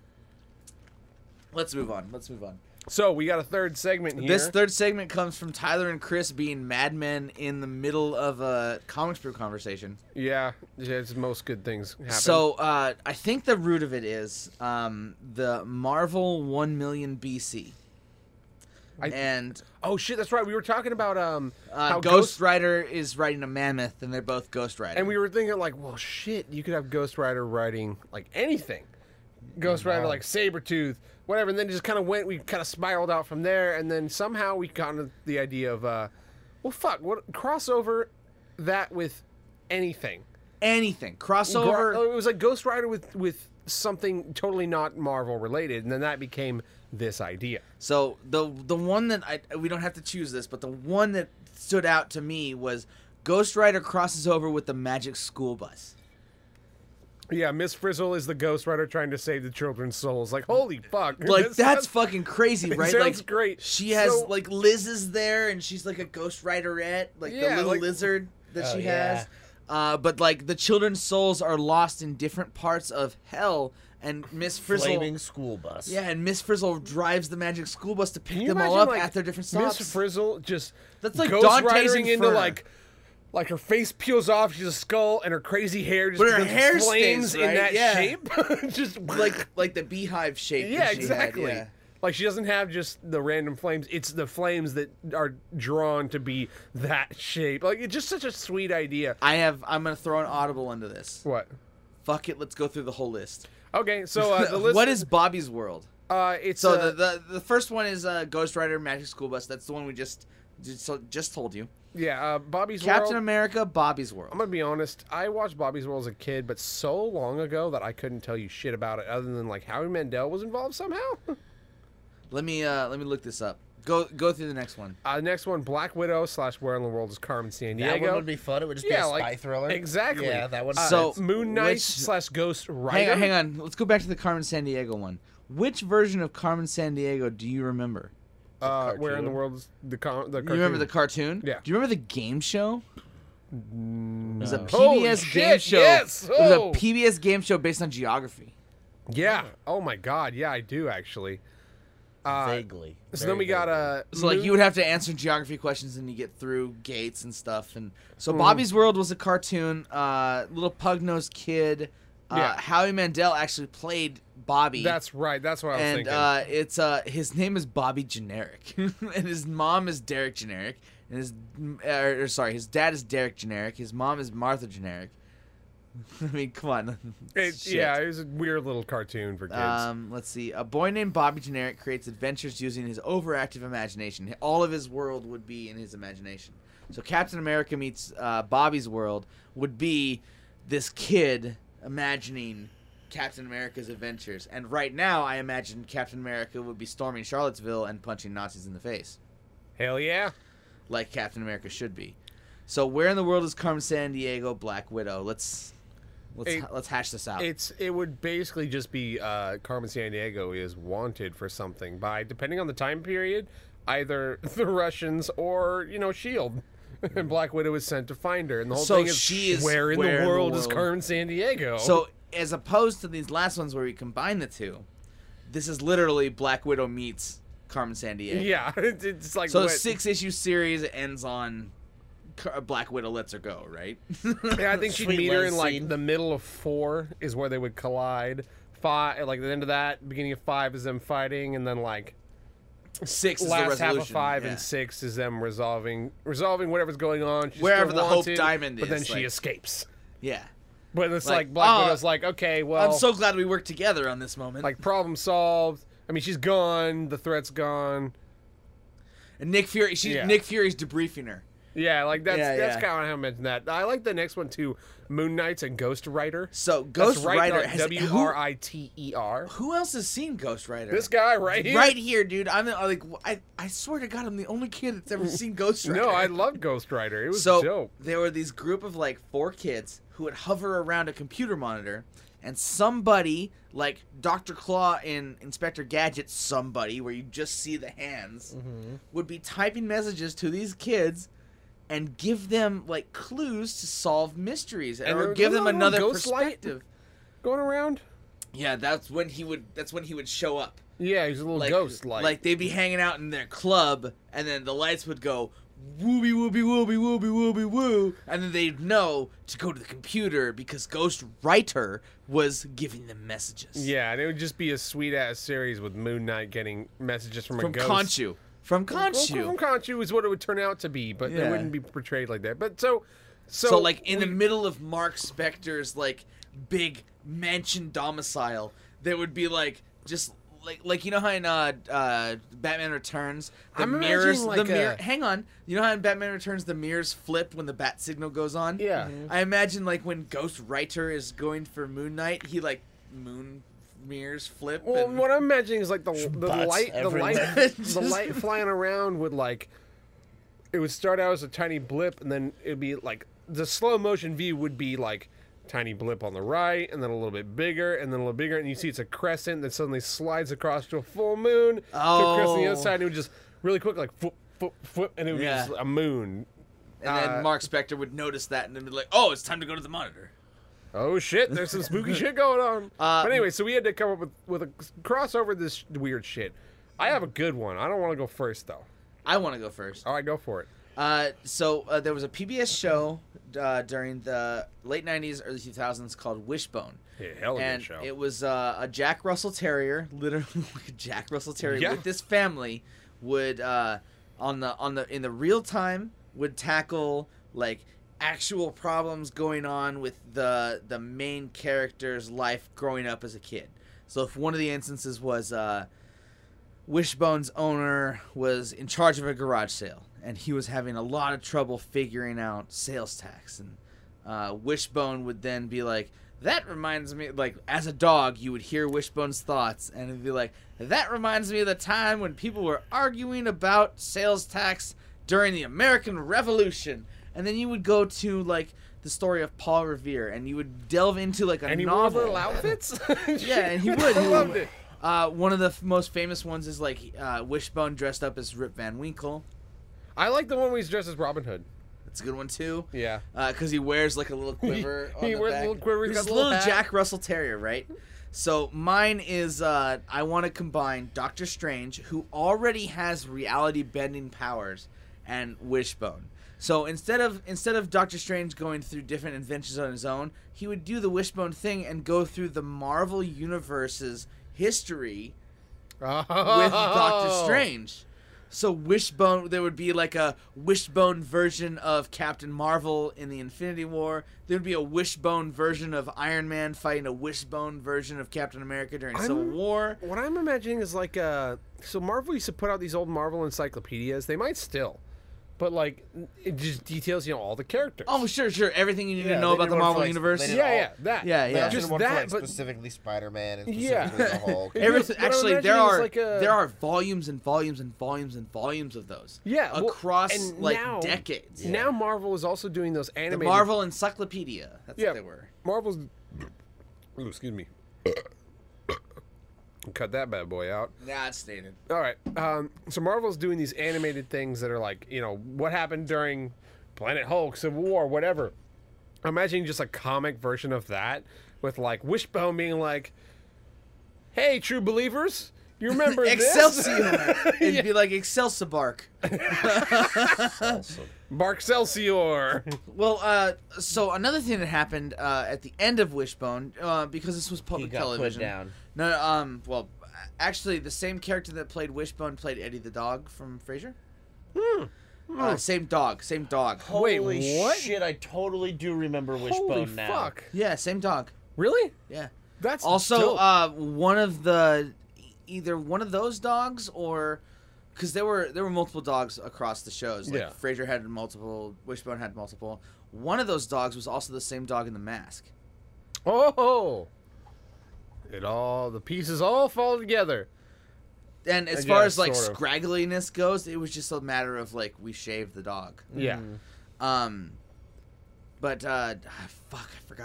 Let's move on. Let's move on. So we got a third segment here. This third segment comes from Tyler and Chris being madmen in the middle of a comics brew conversation. yeah, it's most good things happen. So uh, I think the root of it is um, the Marvel one million B C. I- and oh shit, that's right. We were talking about um uh, how Ghost Rider is writing a mammoth, and they're both Ghost Rider. and we were thinking like, well, shit, you could have Ghost Rider writing like anything. Ghost Rider Wow. like Sabretooth, whatever, and then just kind of went, we kind of spiraled out from there, and then somehow we got into the idea of, uh, well, fuck, what crossover that with anything. anything Gra- crossover. It was like Ghost Rider with with something totally not Marvel related, and then that became this idea. So the the one that I we don't have to choose this, but the one that stood out to me was Ghost Rider crosses over with the Magic School Bus. Yeah, Miss Frizzle is the Ghost Rider trying to save the children's souls. Like, holy fuck! Like This- that's fucking crazy, it right? sounds like great. She has So- like Liz is there, and she's like a Ghost Riderette, like the Yeah, little like- lizard that Oh, she yeah. has. Uh, but like the children's souls are lost in different parts of hell, and Miss Frizzle. Flaming school bus. Yeah, and Miss Frizzle drives the Magic School Bus to pick Can you them all imagine, up like, at their different Miss stops. Frizzle just That's like Ghost Dante's Ridering into Inferno. like, like her face peels off. She's a skull, and her crazy hair just But her becomes hair flames stays, in right? that Yeah. shape. just like like the beehive shape. yeah, that she had, exactly. yeah. Like she doesn't have just the random flames. It's the flames that are drawn to be that shape. Like it's just such a sweet idea. I have. I'm gonna throw an audible into this. What? Fuck it. Let's go through the whole list. Okay, so uh, the list. what is Bobby's World? Uh, it's So uh, the, the the first one is uh, Ghost Rider Magic School Bus. That's the one we just just, so- just told you. yeah, uh, Bobby's Captain World. America, Bobby's World. I'm gonna be honest. I watched Bobby's World as a kid, but so long ago that I couldn't tell you shit about it, other than like Howie Mandel was involved somehow. Let me uh let me look this up. Go go through the next one. uh, next one, Black Widow slash Where in the World is Carmen San That Diego. one would be fun. It would just Yeah, be a like- spy thriller. exactly. Yeah, that one. Uh, So- Moon Knight which- slash Ghost Rider. Hang on, hang on. Let's go back to the Carmen San Diego one. Which version of Carmen San Diego do you remember? Uh, Where in the cartoon. World is the con- the You remember the cartoon? cartoon? Yeah. Do you remember the game show? It was a P B S Holy game shit, show. yes! It was Oh. a P B S game show based on geography. Yeah. Oh my God. Yeah, I do actually. Uh, Vaguely. so Very then we got vaguely. uh, So like Moon- you would have to answer geography questions and you get through gates and stuff. And so Hmm. Bobby's World was a cartoon. Uh, little pug-nosed kid. Uh, Yeah. Howie Mandel actually played Bobby. That's right. That's what I was and thinking. uh, it's uh, his name is Bobby Generic, and his mom is Derek Generic, and his uh, or sorry, his dad is Derek Generic. His mom is Martha Generic. I mean, come on. It- Shit. yeah, it was a weird little cartoon for kids. Um, let's see. A boy named Bobby Generic creates adventures using his overactive imagination. All of his world would be in his imagination. So Captain America meets uh, Bobby's world would be this kid imagining Captain America's adventures. And right now, I imagine Captain America would be storming Charlottesville and punching Nazis in the face, Hell yeah. like Captain America should be. So where in the world is Carmen San Diego Black Widow? Let's let's It- let's hash this out. It's it would basically just be uh, Carmen San Diego is wanted for something by, depending on the time period, either the Russians or you know Shield. And Black Widow is sent to find her, and the whole So thing is she is where in where in the the world is world? Carmen San Diego? So, as opposed to these last ones where we combine the two, this is literally Black Widow meets Carmen San Diego. yeah, it's, it's like So, a what- six issue series ends on Car- Black Widow lets her go, right? Yeah, I think she'd Sweet meet her Les in like scene. the middle of four is where they would collide. Five, like the end of that, beginning of five is them fighting, and then like Six is the last resolution. half of five yeah. and six is them resolving resolving whatever's going on. She's Wherever still the Hope wanted, Diamond but then is, she like- escapes. Yeah. But it's Like, like, Black oh, Widow's like, okay, well, I'm so glad we worked together on this moment. like problem solved. I mean, she's gone. The threat's gone. and Nick Fury, she, Yeah. Nick Fury's debriefing her. Yeah, like that's Yeah, that's yeah. kind of how I mentioned that. I like the next one too, Moon Knights and Ghost Rider. So, That's Ghost right, Rider like has W who, R I T E R. who else has seen Ghost Rider? This guy right here. Right here, dude. I'm the- like, I, I swear to God, I'm the only kid that's ever seen Ghost Rider. No, I love Ghost Rider. It was so dope. there were these group of like four kids who would hover around a computer monitor, and somebody like Doctor Claw in Inspector Gadget, somebody where you just see the hands, Mm-hmm. would be typing messages to these kids and give them like clues to solve mysteries And or there- give them wasn't there a another little ghost light? perspective. Going around? Yeah, that's when he would. That's when he would show up. Yeah, he's a little Like, ghost light. Like they'd be hanging out in their club, and then the lights would go wooby wooby wooby wooby wooby woo, and then they'd know to go to the computer because Ghost Writer was giving them messages. Yeah, and it would just be a sweet ass series with Moon Knight getting messages from, from a ghost. Khonshu. From Well, Khonshu. From Khonshu is what it would turn out to be, but Yeah. it wouldn't be portrayed like that. But so, so, So, like in the we- middle of Mark Spector's like big mansion domicile, there would be like just like like you know how in uh, uh, Batman Returns the I'm mirrors imagining, the like, mirror a- hang on you know how in Batman Returns the mirrors flip when the bat signal goes on. Yeah. I imagine like when Ghost Writer is going for Moon Knight, he like moon mirrors flip. Well, and... what I'm imagining is like the the Butts light, the light, everywhere. the light flying around would like. It would start out as a tiny blip, and then it'd be like the slow motion view would be like tiny blip on the right, and then a little bit bigger, and then a little bigger, and you see it's a crescent that suddenly slides across to a full moon, to a crescent on the Oh. other side, and it would just really quick like foot, foot, foot, and it would Yeah. be just a moon. and then uh, Mark Spector would notice that and then be like, "Oh, it's time to go to the monitor." Oh shit! There's some spooky shit going on. Uh, but anyway, so we had to come up with with a crossover this weird shit. I have a good one. I don't want to go first though. I want to go first. All right, go for it. Uh, so uh, there was a P B S show uh, during the late nineties, early two thousands called Wishbone. Yeah, hell of a And good show. it was uh, a Jack Russell Terrier, literally like a Jack Russell Terrier Yeah. with this family would uh, on the on the in the real time would tackle like actual problems going on with the the main character's life growing up as a kid. So if one of the instances was uh, Wishbone's owner was in charge of a garage sale, and he was having a lot of trouble figuring out sales tax. And uh, Wishbone would then be like, that reminds me, like, as a dog, you would hear Wishbone's thoughts, and it'd be like, that reminds me of the time when people were arguing about sales tax during the American Revolution. And then you would go to, like, the story of Paul Revere, and you would delve into, like, a and he wore novel. little outfits. Yeah, and he would. I He loved would. it. Uh, one of the f- most famous ones is like uh, Wishbone dressed up as Rip Van Winkle. I like the one where he's dressed as Robin Hood. That's a good one too. Yeah. Because he wears like a little quiver. He on the wears a back. little quiver, he's He's got a the little little hat. Jack Russell Terrier, right? So mine is uh, I want to combine Doctor Strange, who already has reality bending powers, and Wishbone. So instead of instead of Doctor Strange going through different adventures on his own, he would do the Wishbone thing and go through the Marvel Universe's history with Doctor Strange. So Wishbone, there would be like a Wishbone version of Captain Marvel in the Infinity War. There would be a Wishbone version of Iron Man fighting a Wishbone version of Captain America during Civil I'm- War. What I'm imagining is like uh so Marvel used to put out these old Marvel encyclopedias. They might still, but like it just details, you know, all the characters. Oh, sure, sure. Everything you need Yeah, to know they about did the one for, Marvel like, Universe. they did yeah, all- yeah, that. Yeah, They yeah. also Just did one for, that, like, but specifically Spider-Man and Yeah. specifically the Hulk. Everything, What I'm actually, there imagining is are like a- there are volumes and volumes and volumes and volumes of those. Yeah, well, across and like now- decades. Now Marvel is also doing those The animated Marvel Encyclopedia. That's Yeah. what they were. Marvel's. Ooh, excuse me. Cut that bad boy out. Yeah, it's stated. All right. Um, so Marvel's doing these animated things that are like, you know, what happened during Planet Hulk, Civil War, whatever. I'm imagining just a comic version of that with like Wishbone being like, "Hey, true believers, you remember this?" Excelsior. It'd be like Excelsior. Also. Barcelsior. Well, uh, so another thing that happened uh, at the end of Wishbone, uh, because this was He public got television. put down. No, um, well, actually, the same character that played Wishbone played Eddie the dog from Frasier. Hmm. Uh, same dog, same dog. Wait, Holy what? shit, I totally do remember Wishbone Holy now. fuck. Yeah, same dog. Really? Yeah. That's Also, dope. uh, one of the either one of those dogs or because there were there were multiple dogs across the shows. Like Yeah. Frasier had multiple, Wishbone had multiple. One of those dogs was also the same dog in The Mask. Oh. It all the pieces all fall together. And as I far guess, as like sort of. scraggliness goes, it was just a matter of like we shaved the dog. Yeah. Um, but uh, ah, fuck, I forgot the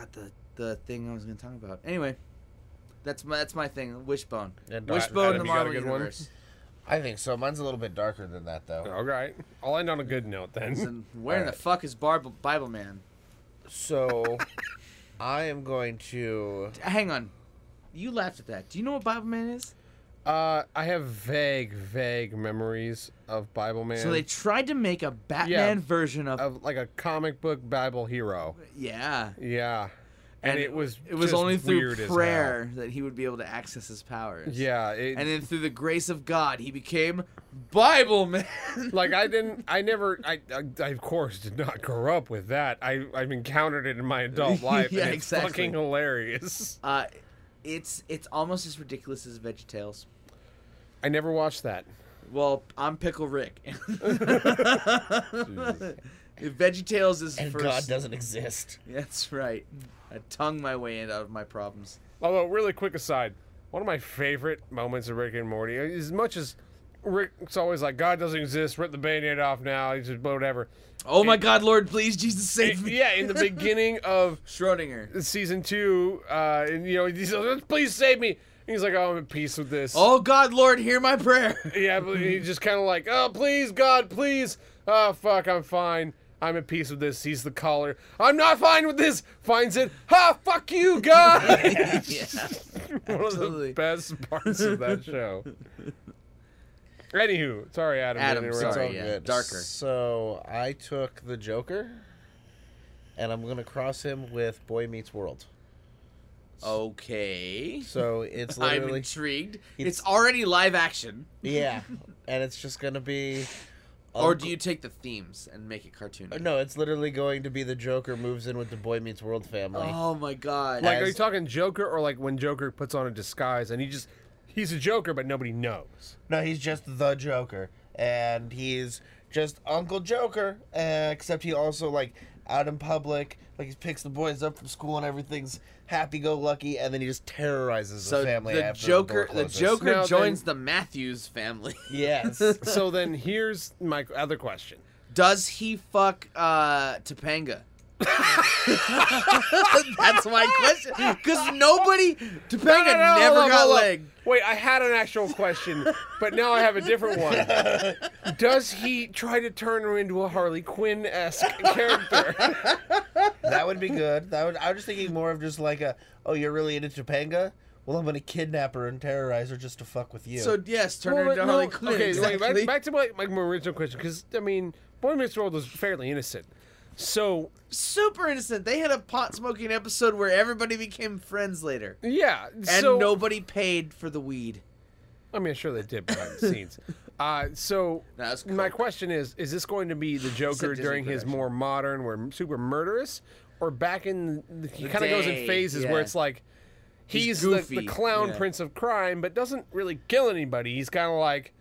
the thing I was going to talk about. Anyway, that's my that's my thing. Wishbone. And Wishbone in Adam, the you got a Marvel good one? universe. I think so. Mine's a little bit darker than that, though. All right. I'll end on a good note then. Listen, where in the Alright. fuck is Bible, Bible Man? So, I am going to. Hang on. You laughed at that. Do you know what Bible Man is? Uh, I have vague, vague memories of Bible Man. So they tried to make a Batman Yeah. version of. of like a comic book Bible hero. Yeah. Yeah. And, it was it was just only through weird as hell. prayer that he would be able to access his powers. Yeah. It, And then through the grace of God, he became Bible Man. like I didn't, I never, I, I, I of course did not grow up with that. I, I've encountered it in my adult life, Yeah, and it's exactly. fucking hilarious. uh, it's it's almost as ridiculous as VeggieTales. I never watched that. Well, I'm Pickle Rick. Jesus. If VeggieTales is And first, God doesn't exist. That's right. I tongue my way out of my problems. Although, really quick aside, one of my favorite moments of Rick and Morty, as much as Rick's always like, God doesn't exist, rip the Band-Aid off now, he's just whatever. Oh my It- God, Lord, please, Jesus, save me. Yeah, in the beginning of Schrodinger. season two, uh, and you know, he's like, please save me. And he's like, oh, I'm at peace with this. Oh God, Lord, hear my prayer. Yeah, but he's just kind of like, oh, please, God, please. Oh, fuck, I'm fine. I'm at peace with this. Sees the collar. I'm not fine with this. Finds it. Ha, fuck you, God. Yeah, One of the absolutely. best parts of that show. Anywho, sorry, Adam. Adam, to It's interrupt. sorry. all yeah, good. darker. So, I took the Joker, and I'm going to cross him with Boy Meets World. Okay. So, it's I'm literally. intrigued. It's- It's already live action. Yeah. And it's just going to be. Or Uncle- do you take the themes and make it cartoony? No, it's literally going to be the Joker moves in with the Boy Meets World family. Oh my God. Like, are As- you talking Joker or like when Joker puts on a disguise and he just, he's a Joker, but nobody knows? No, he's just the Joker, and he's just Uncle Joker. Uh, except he also like out in public, like he picks the boys up from school and everything's happy-go-lucky, and then he just terrorizes so the family. the after Joker, the, the, door closes. Joker Now joins then- the Matthews family. Yes. So then here's my other question. Does he fuck uh, Topanga? That's my question. Because nobody, Topanga No, no, no, never hold up, got hold up. leg. Wait, I had an actual question, but now I have a different one. Does he try to turn her into a Harley Quinn-esque character? That would be good. That would. I was just thinking more of just like a, oh, you're really into Topanga? Well, I'm gonna kidnap her and terrorize her just to fuck with you. So yes, turn Well, her into no, Harley Quinn. Okay, exactly. wait, back, back to my, my, my original question, because, I mean, Boy Meets World was fairly innocent. So, Super innocent. They had a pot smoking episode where everybody became friends later, yeah. and so, nobody paid for the weed. I mean, sure they did behind the scenes. Uh, so, No, that's my cool. question is, is this going to be the Joker Disney during his production. more modern, where super murderous, or back in, the, he kind of goes in day, phases yeah. where it's like, He's he's, the, goofy, the clown yeah. prince of crime, but doesn't really kill anybody. He's kind of like,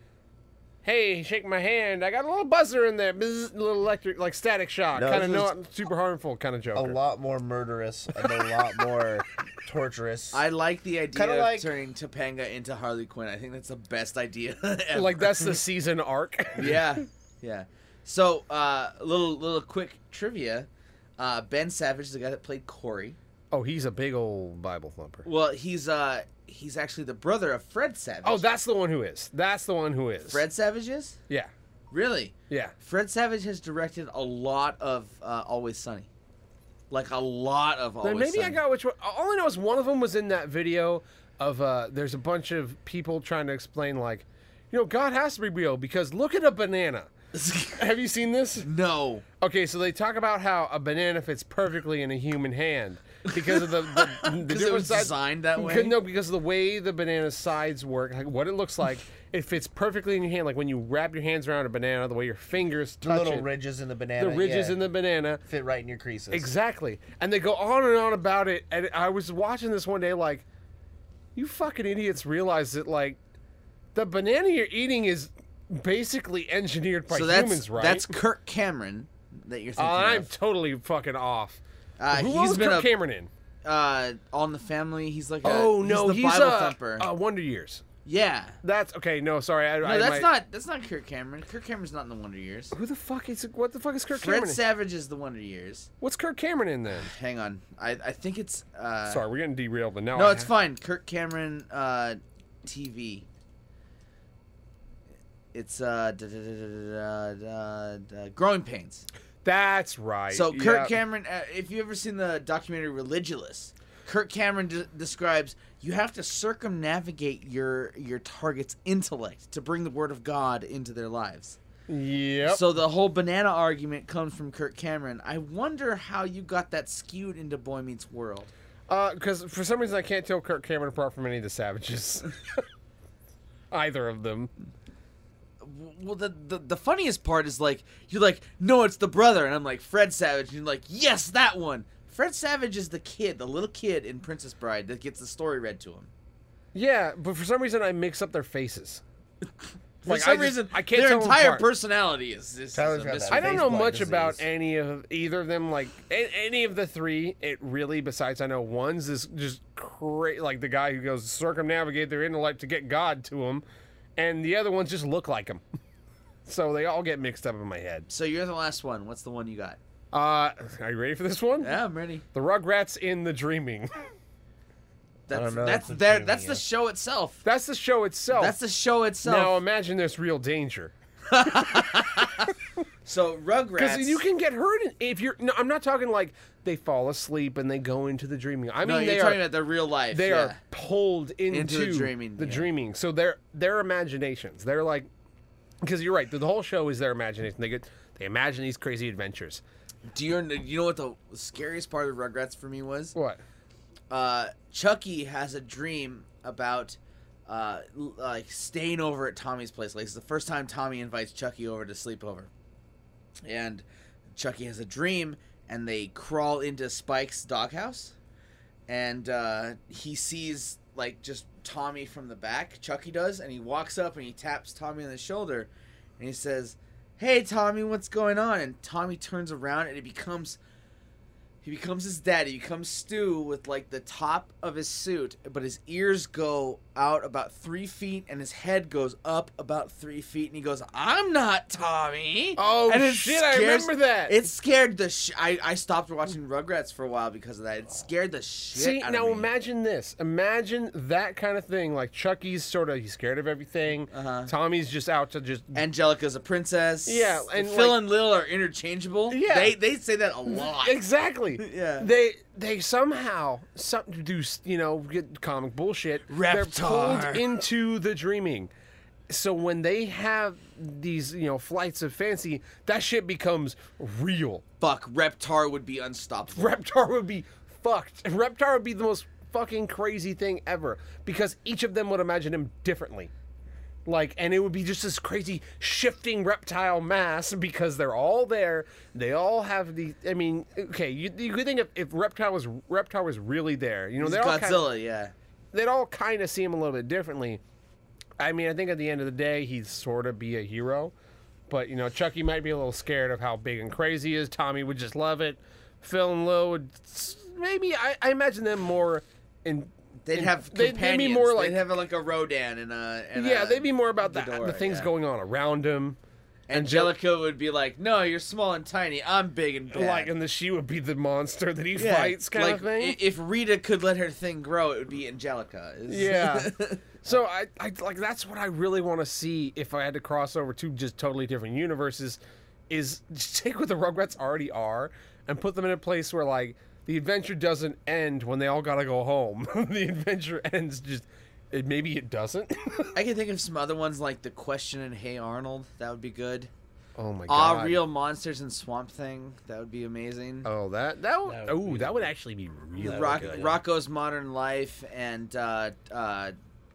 hey, shake my hand. I got a little buzzer in there. Bzz, a little electric, like static shock. No, kind of this is not super harmful kind of a Joker. lot more murderous and a lot more torturous. I like the idea Kinda of like- turning Topanga into Harley Quinn. I think that's the best idea ever. Like, that's the season arc. yeah, yeah. So, uh, a little little quick trivia. Uh, Ben Savage is the guy that played Corey. Oh, he's a big old Bible thumper. Well, he's uh he's actually the brother of Fred Savage. Oh, that's the one who is. That's the one who is. Fred Savage is? Yeah. Really? Yeah. Fred Savage has directed a lot of uh, Always Sunny. Like a lot of Always Then maybe Sunny. I got which one. All I know is one of them was in that video of uh, there's a bunch of people trying to explain, like, you know, God has to be real because look at a banana. Have you seen this? No. Okay, so they talk about how a banana fits perfectly in a human hand because of the the, the Because it different was sides. designed that way? Because- No, because of the way the banana's sides work, like what it looks like, it fits perfectly in your hand. Like when you wrap your hands around a banana, the way your fingers the touch little it, ridges in the banana. the ridges yeah, in the banana. fit right in your creases. Exactly. And they go on and on about it. And I was watching this one day, like, you fucking idiots realize that, like, the banana you're eating is basically engineered by so that's humans, right? that's Kirk Cameron that you're Uh, thinking I'm of. totally fucking off. Uh, Who he's else been Kirk a Cameron in? uh, on the Family. He's like a, Oh, no, he's the he's, Bible uh, thumper. uh, Wonder Years. Yeah. That's okay. No, sorry. I, No, I that's might- not that's not Kirk Cameron. Kirk Cameron's not in the Wonder Years. Who the fuck is? What the fuck is Kirk Fred Cameron? in? Savage is the Wonder Years. What's Kirk Cameron in then? Hang on. I I think it's uh Sorry, we're getting derailed, but now No, I it's ha- fine. Kirk Cameron uh T V. It's uh da, da, da, da, da, da, da, Growing Pains. That's right. So Kirk yeah. Cameron, uh, if you ever seen the documentary Religulous, Kirk Cameron de- describes you have to circumnavigate your your target's intellect to bring the word of God into their lives. Yep. So the whole banana argument comes from Kirk Cameron. I wonder how you got that skewed into Boy Meets World. Because Uh, for some reason I can't tell Kirk Cameron apart from any of the Savages. Either of them. Well, the, the the funniest part is like you're like, no, it's the brother, and I'm like Fred Savage, and you're like, yes, that one. Fred Savage is the kid, the little kid in Princess Bride that gets the story read to him. Yeah, but for some reason I mix up their faces. For Like, some I just- reason, I can't their tell them entire apart. personality is. is, is Tyler's a got that mystery. I don't face know blind much about disease. any of either of them. Like a- any of the three, it really. Besides, I know one's is just crazy, like the guy who goes circumnavigate their intellect to get God to him, and the other ones just look like him. So they all get mixed up in my head. So you're the last one. What's the one you got? Uh, are you ready for this one? Yeah, I'm ready. The Rugrats in the Dreaming. That's don't know that's if it's their, dreaming that's the yet. show itself. That's the show itself. That's the show itself. Now imagine this real danger. So Rugrats. Because you can get hurt if you're. No, I'm not talking like they fall asleep and they go into the dreaming. I mean, no, you're they talking are about the real life. they yeah. are pulled into, Into the dreaming, The yeah. dreaming. So they're their imaginations. They're like, because you're right. The, the whole show is their imagination. They get they imagine these crazy adventures. Do you you know what the scariest part of Rugrats for me was? What? Uh, Chucky has a dream about uh, l- like staying over at Tommy's place. Like it's the first time Tommy invites Chucky over to sleep over, and Chucky has a dream, and they crawl into Spike's doghouse, and uh, he sees like just Tommy from the back. Chucky does, and he walks up and he taps Tommy on the shoulder, and he says, "Hey Tommy, what's going on?" And Tommy turns around, and it becomes. He becomes his dad. He becomes Stu with like the top of his suit, but his ears go out about three feet and his head goes up about three feet. And he goes, "I'm not Tommy." Oh, and it shit, I remember that. It scared the. Sh- I I stopped watching Rugrats for a while because of that. It scared the shit. See, out now of me. imagine this. Imagine that kind of thing. Like Chucky's sort of he's scared of everything. Uh-huh. Tommy's just out to just Angelica's a princess. Yeah, and, Phil like- and Lil are interchangeable. Yeah. they they say that a lot. exactly. Yeah. They they somehow some do you know get comic bullshit. They're Reptar. pulled into the dreaming. So when they have these you know flights of fancy, that shit becomes real. Fuck, Reptar would be unstoppable. Reptar would be fucked. Reptar would be the most fucking crazy thing ever because each of them would imagine him differently. Like, and it would be just this crazy shifting reptile mass because they're all there. They all have the. I mean, okay, you, you could think if, if Reptile was Reptile was really there, you know, He's they all Godzilla, kind yeah. they'd all kind of see him a little bit differently. I mean, I think at the end of the day, he'd sort of be a hero, but you know, Chucky might be a little scared of how big and crazy he is. Tommy would just love it. Phil and Lil would s- maybe. I, I imagine them more in. They'd in- have they'd- companions. They'd be more like they'd have like a Rodan and a. And yeah, a they'd be more about the, Ghidorah, the things yeah. going on around him. Angelica would be like, "No, you're small and tiny. I'm big and bad." Like, and the she would be the monster that he Yeah, fights, kind like, of thing. i- If Rita could let her thing grow, it would be Angelica. Is- Yeah. So I, I like that's what I really want to see if I had to cross over two just totally different universes, is just take what the Rugrats already are and put them in a place where like the adventure doesn't end when they all gotta go home. The adventure ends just it, maybe it doesn't. I can think of some other ones like The Question and Hey Arnold. That would be good. Oh my Ah, god. Real Monsters and Swamp Thing. That would be amazing. Oh that that would, That would oh be- that would actually be really Rock, good. Rocco's Modern Life and uh, uh,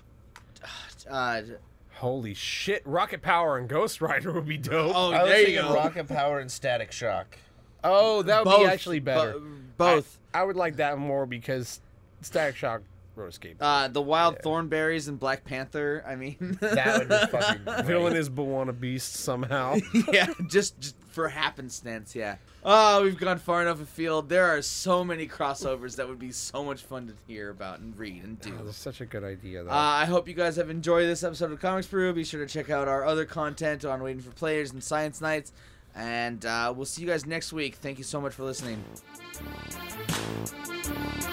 uh, Holy shit! Rocket Power and Ghost Rider would be dope. oh, I was there you thinking go. Rocket Power and Static Shock. Oh, that would Both, be actually better. bo- both. I, I would like that more because Static Shock roller skate. Uh, the Wild Yeah. Thornberries and Black Panther. I mean, That would be fucking great. Villain is Bawana Beast somehow. yeah, just, just for happenstance, yeah. Oh, we've gone far enough afield. There are so many crossovers that would be so much fun to hear about and read and do. Oh, that's such a good idea, though. Uh, I hope you guys have enjoyed this episode of Comics Brew. Be sure to check out our other content on Waiting for Players and Science Nights. And uh, we'll see you guys next week. Thank you so much for listening.